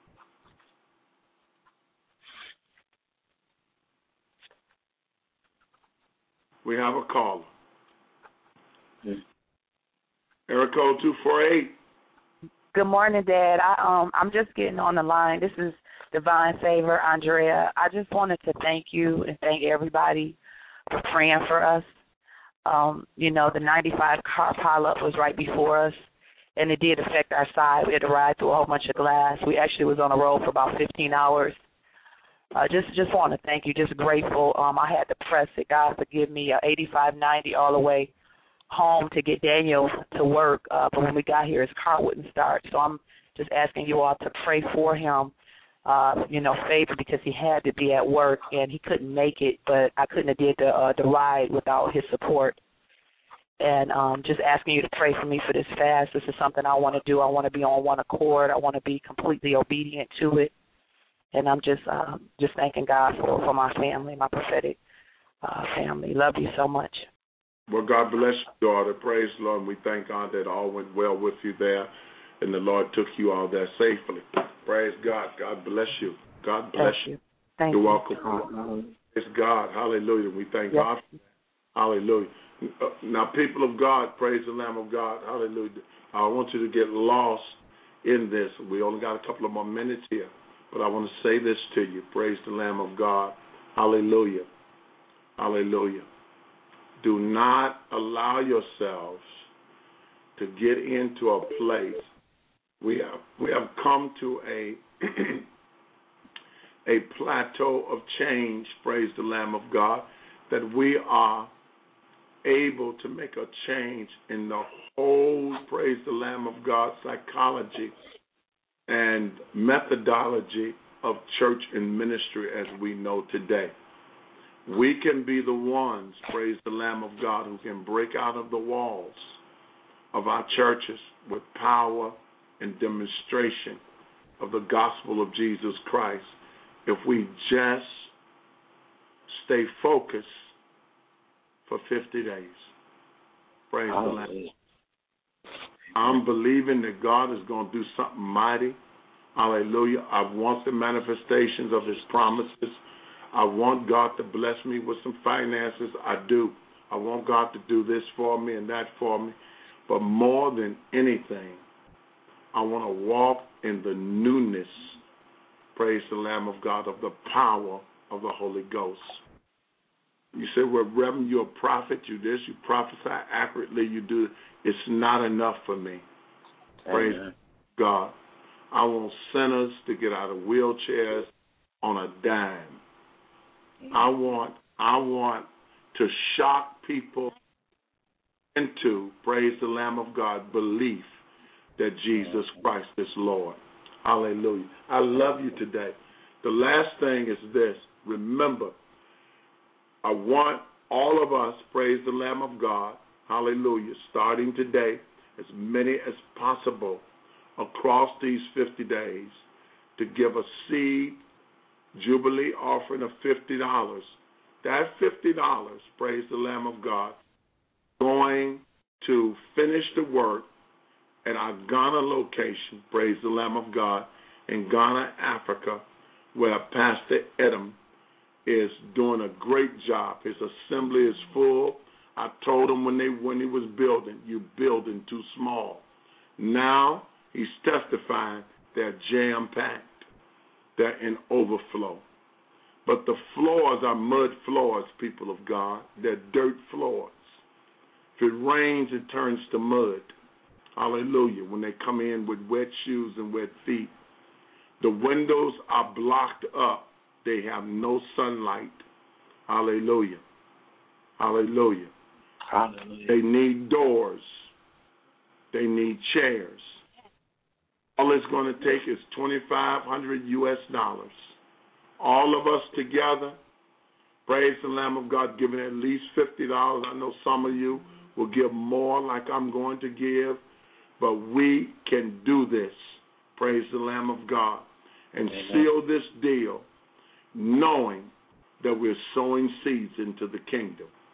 S3: We have a caller.
S6: Mm.
S3: Area code two four eight.
S6: Good morning, Dad. I um I'm just getting on the line. This is Divine Favor, Andrea. I just wanted to thank you and thank everybody for praying for us. Um, you know, the ninety-five car pileup was right before us, and it did affect our side. We had to ride through a whole bunch of glass. We actually was on the road for about fifteen hours. Uh, just just want to thank you. Just grateful. Um, I had to press it. God forgive me. Uh, eighty-five ninety all the way home to get Daniel to work. Uh, but when we got here, his car wouldn't start. So I'm just asking you all to pray for him. Uh, you know, favor because he had to be at work and he couldn't make it. But I couldn't have did the uh, the ride without his support. And um, just asking you to pray for me for this fast. This is something I want to do. I want to be on one accord. I want to be completely obedient to it. And I'm just uh, just thanking God for, for my family, my prophetic uh, family. Love you so much.
S3: Well, God bless you, daughter. Praise the Lord. And we thank God that all went well with you there, and the Lord took you all there safely. Praise God. God bless you. God bless
S6: Thank you.
S3: you.
S6: Thank
S3: You're
S6: you.
S3: welcome. It's God. Hallelujah. We thank
S6: Yes.
S3: God for that. Hallelujah. Now, people of God, praise the Lamb of God. Hallelujah. I want you to get lost in this. We only got a couple of more minutes here. But I want to say this to you. Praise the Lamb of God. Hallelujah. Hallelujah. Do not allow yourselves to get into a place. We have we have come to a a plateau of change, praise the Lamb of God, that we are able to make a change in the whole, praise the Lamb of God, psychology and methodology of church and ministry as we know today. We can be the ones, praise the Lamb of God, who can break out of the walls of our churches with power and demonstration of the gospel of Jesus Christ if we just stay focused for fifty days. Praise the Lamb. I'm believing that God is going to do something mighty. Hallelujah. I want the manifestations of his promises. I want God to bless me with some finances. I do. I want God to do this for me and that for me. But more than anything, I want to walk in the newness, praise the Lamb of God, of the power of the Holy Ghost. You say, well, Reverend, you're a prophet, you this, you prophesy accurately, you do. It's not enough for me. Praise
S6: Amen.
S3: God. I want sinners to get out of wheelchairs on a dime. I want I want to shock people into, praise the Lamb of God, belief that Jesus Christ is Lord. Hallelujah. I love you today. The last thing is this. Remember, I want all of us, praise the Lamb of God, hallelujah, starting today, as many as possible across these fifty days, to give a seed Jubilee offering of fifty dollars. That fifty dollars, praise the Lamb of God, going to finish the work at our Ghana location, praise the Lamb of God, in Ghana, Africa, where Pastor Edom is doing a great job. His assembly is full. I told him when they when he was building, you building too small. Now he's testifying they're jam-packed. They're in overflow. But the floors are mud floors, people of God. They're dirt floors. If it rains, it turns to mud. Hallelujah. When they come in with wet shoes and wet feet. The windows are blocked up. They have no sunlight. Hallelujah. Hallelujah.
S6: Hallelujah.
S3: They need doors. They need chairs. All it's going to take is twenty-five hundred U S dollars. All of us together, praise the Lamb of God, giving at least fifty dollars. I know some of you will give more like I'm going to give, but we can do this, praise the Lamb of God, and
S6: Amen.
S3: seal this deal knowing that we're sowing seeds into the kingdom.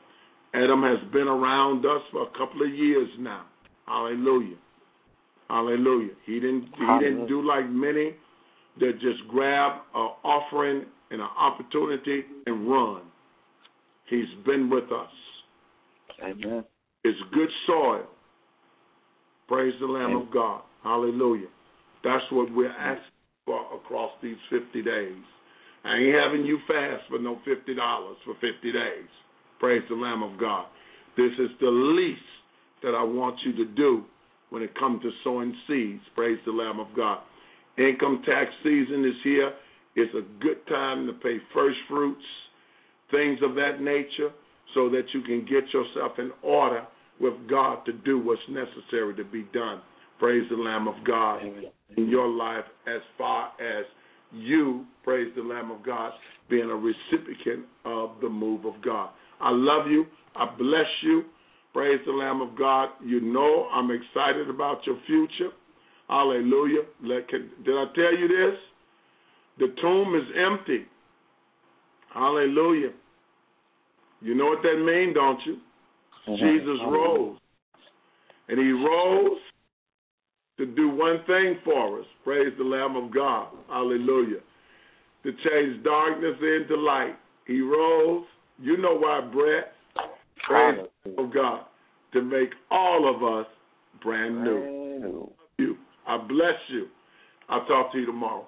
S3: Adam has been around us for a couple of years now. Hallelujah. Hallelujah. He didn't he
S4: Hallelujah.
S3: didn't do like many that just grab an offering and an opportunity and run. He's been with us.
S4: Amen.
S3: It's good soil. Praise the Lamb
S4: Amen.
S3: of God. Hallelujah. That's what we're asking for across these fifty days. I ain't having you fast for no fifty dollars for fifty days. Praise the Lamb of God. This is the least that I want you to do when it comes to sowing seeds. Praise the Lamb of God. Income tax season is here. It's a good time to pay first fruits, things of that nature, so that you can get yourself in order with God to do what's necessary to be done. Praise the Lamb of God in your life as far as you, praise the Lamb of God, being a recipient of the move of God. I love you. I bless you. Praise the Lamb of God. You know I'm excited about your future. Hallelujah. Did I tell you this? The tomb is empty. Hallelujah. You know what that means, don't you? Mm-hmm. Jesus rose. And he rose to do one thing for us. Praise the Lamb of God. Hallelujah. To change darkness into light. He rose. You know why, Brett? Praise the Lamb of God. To make all of us brand new.
S4: Brand new.
S3: You. I bless you. I'll talk to you tomorrow.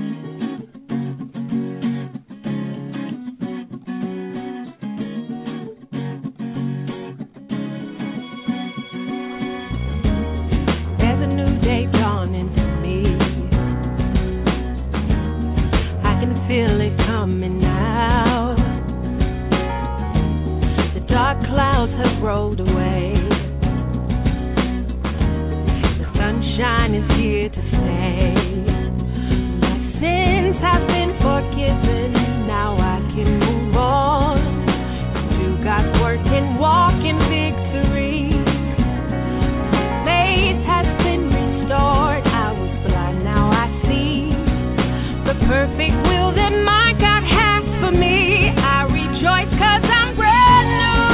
S1: Rolled away. The sunshine is here to stay. My sins have been forgiven. Now I can move on. Do God's work and walk in victory. My faith has been restored. I was blind, now I see the perfect will that my God has for me. I rejoice 'cause I'm brand new.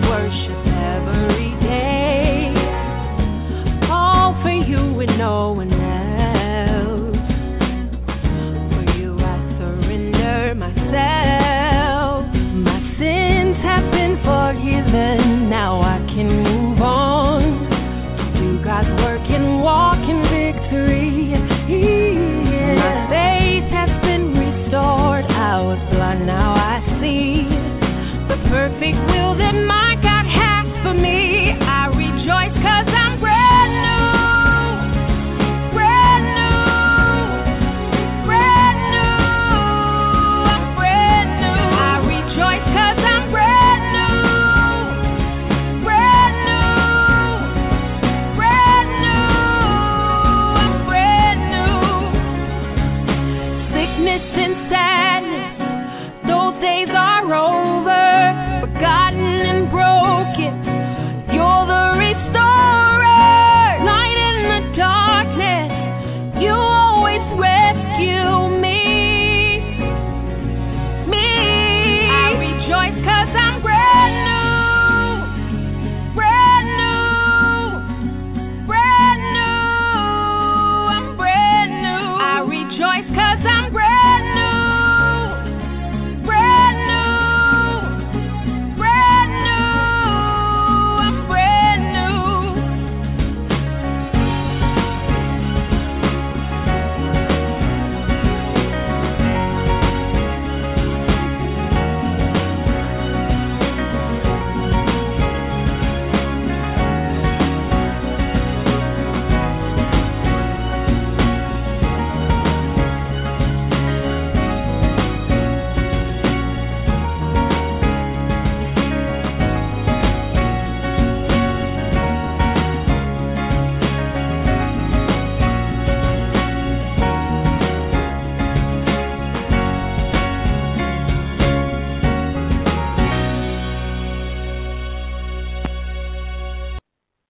S1: Know and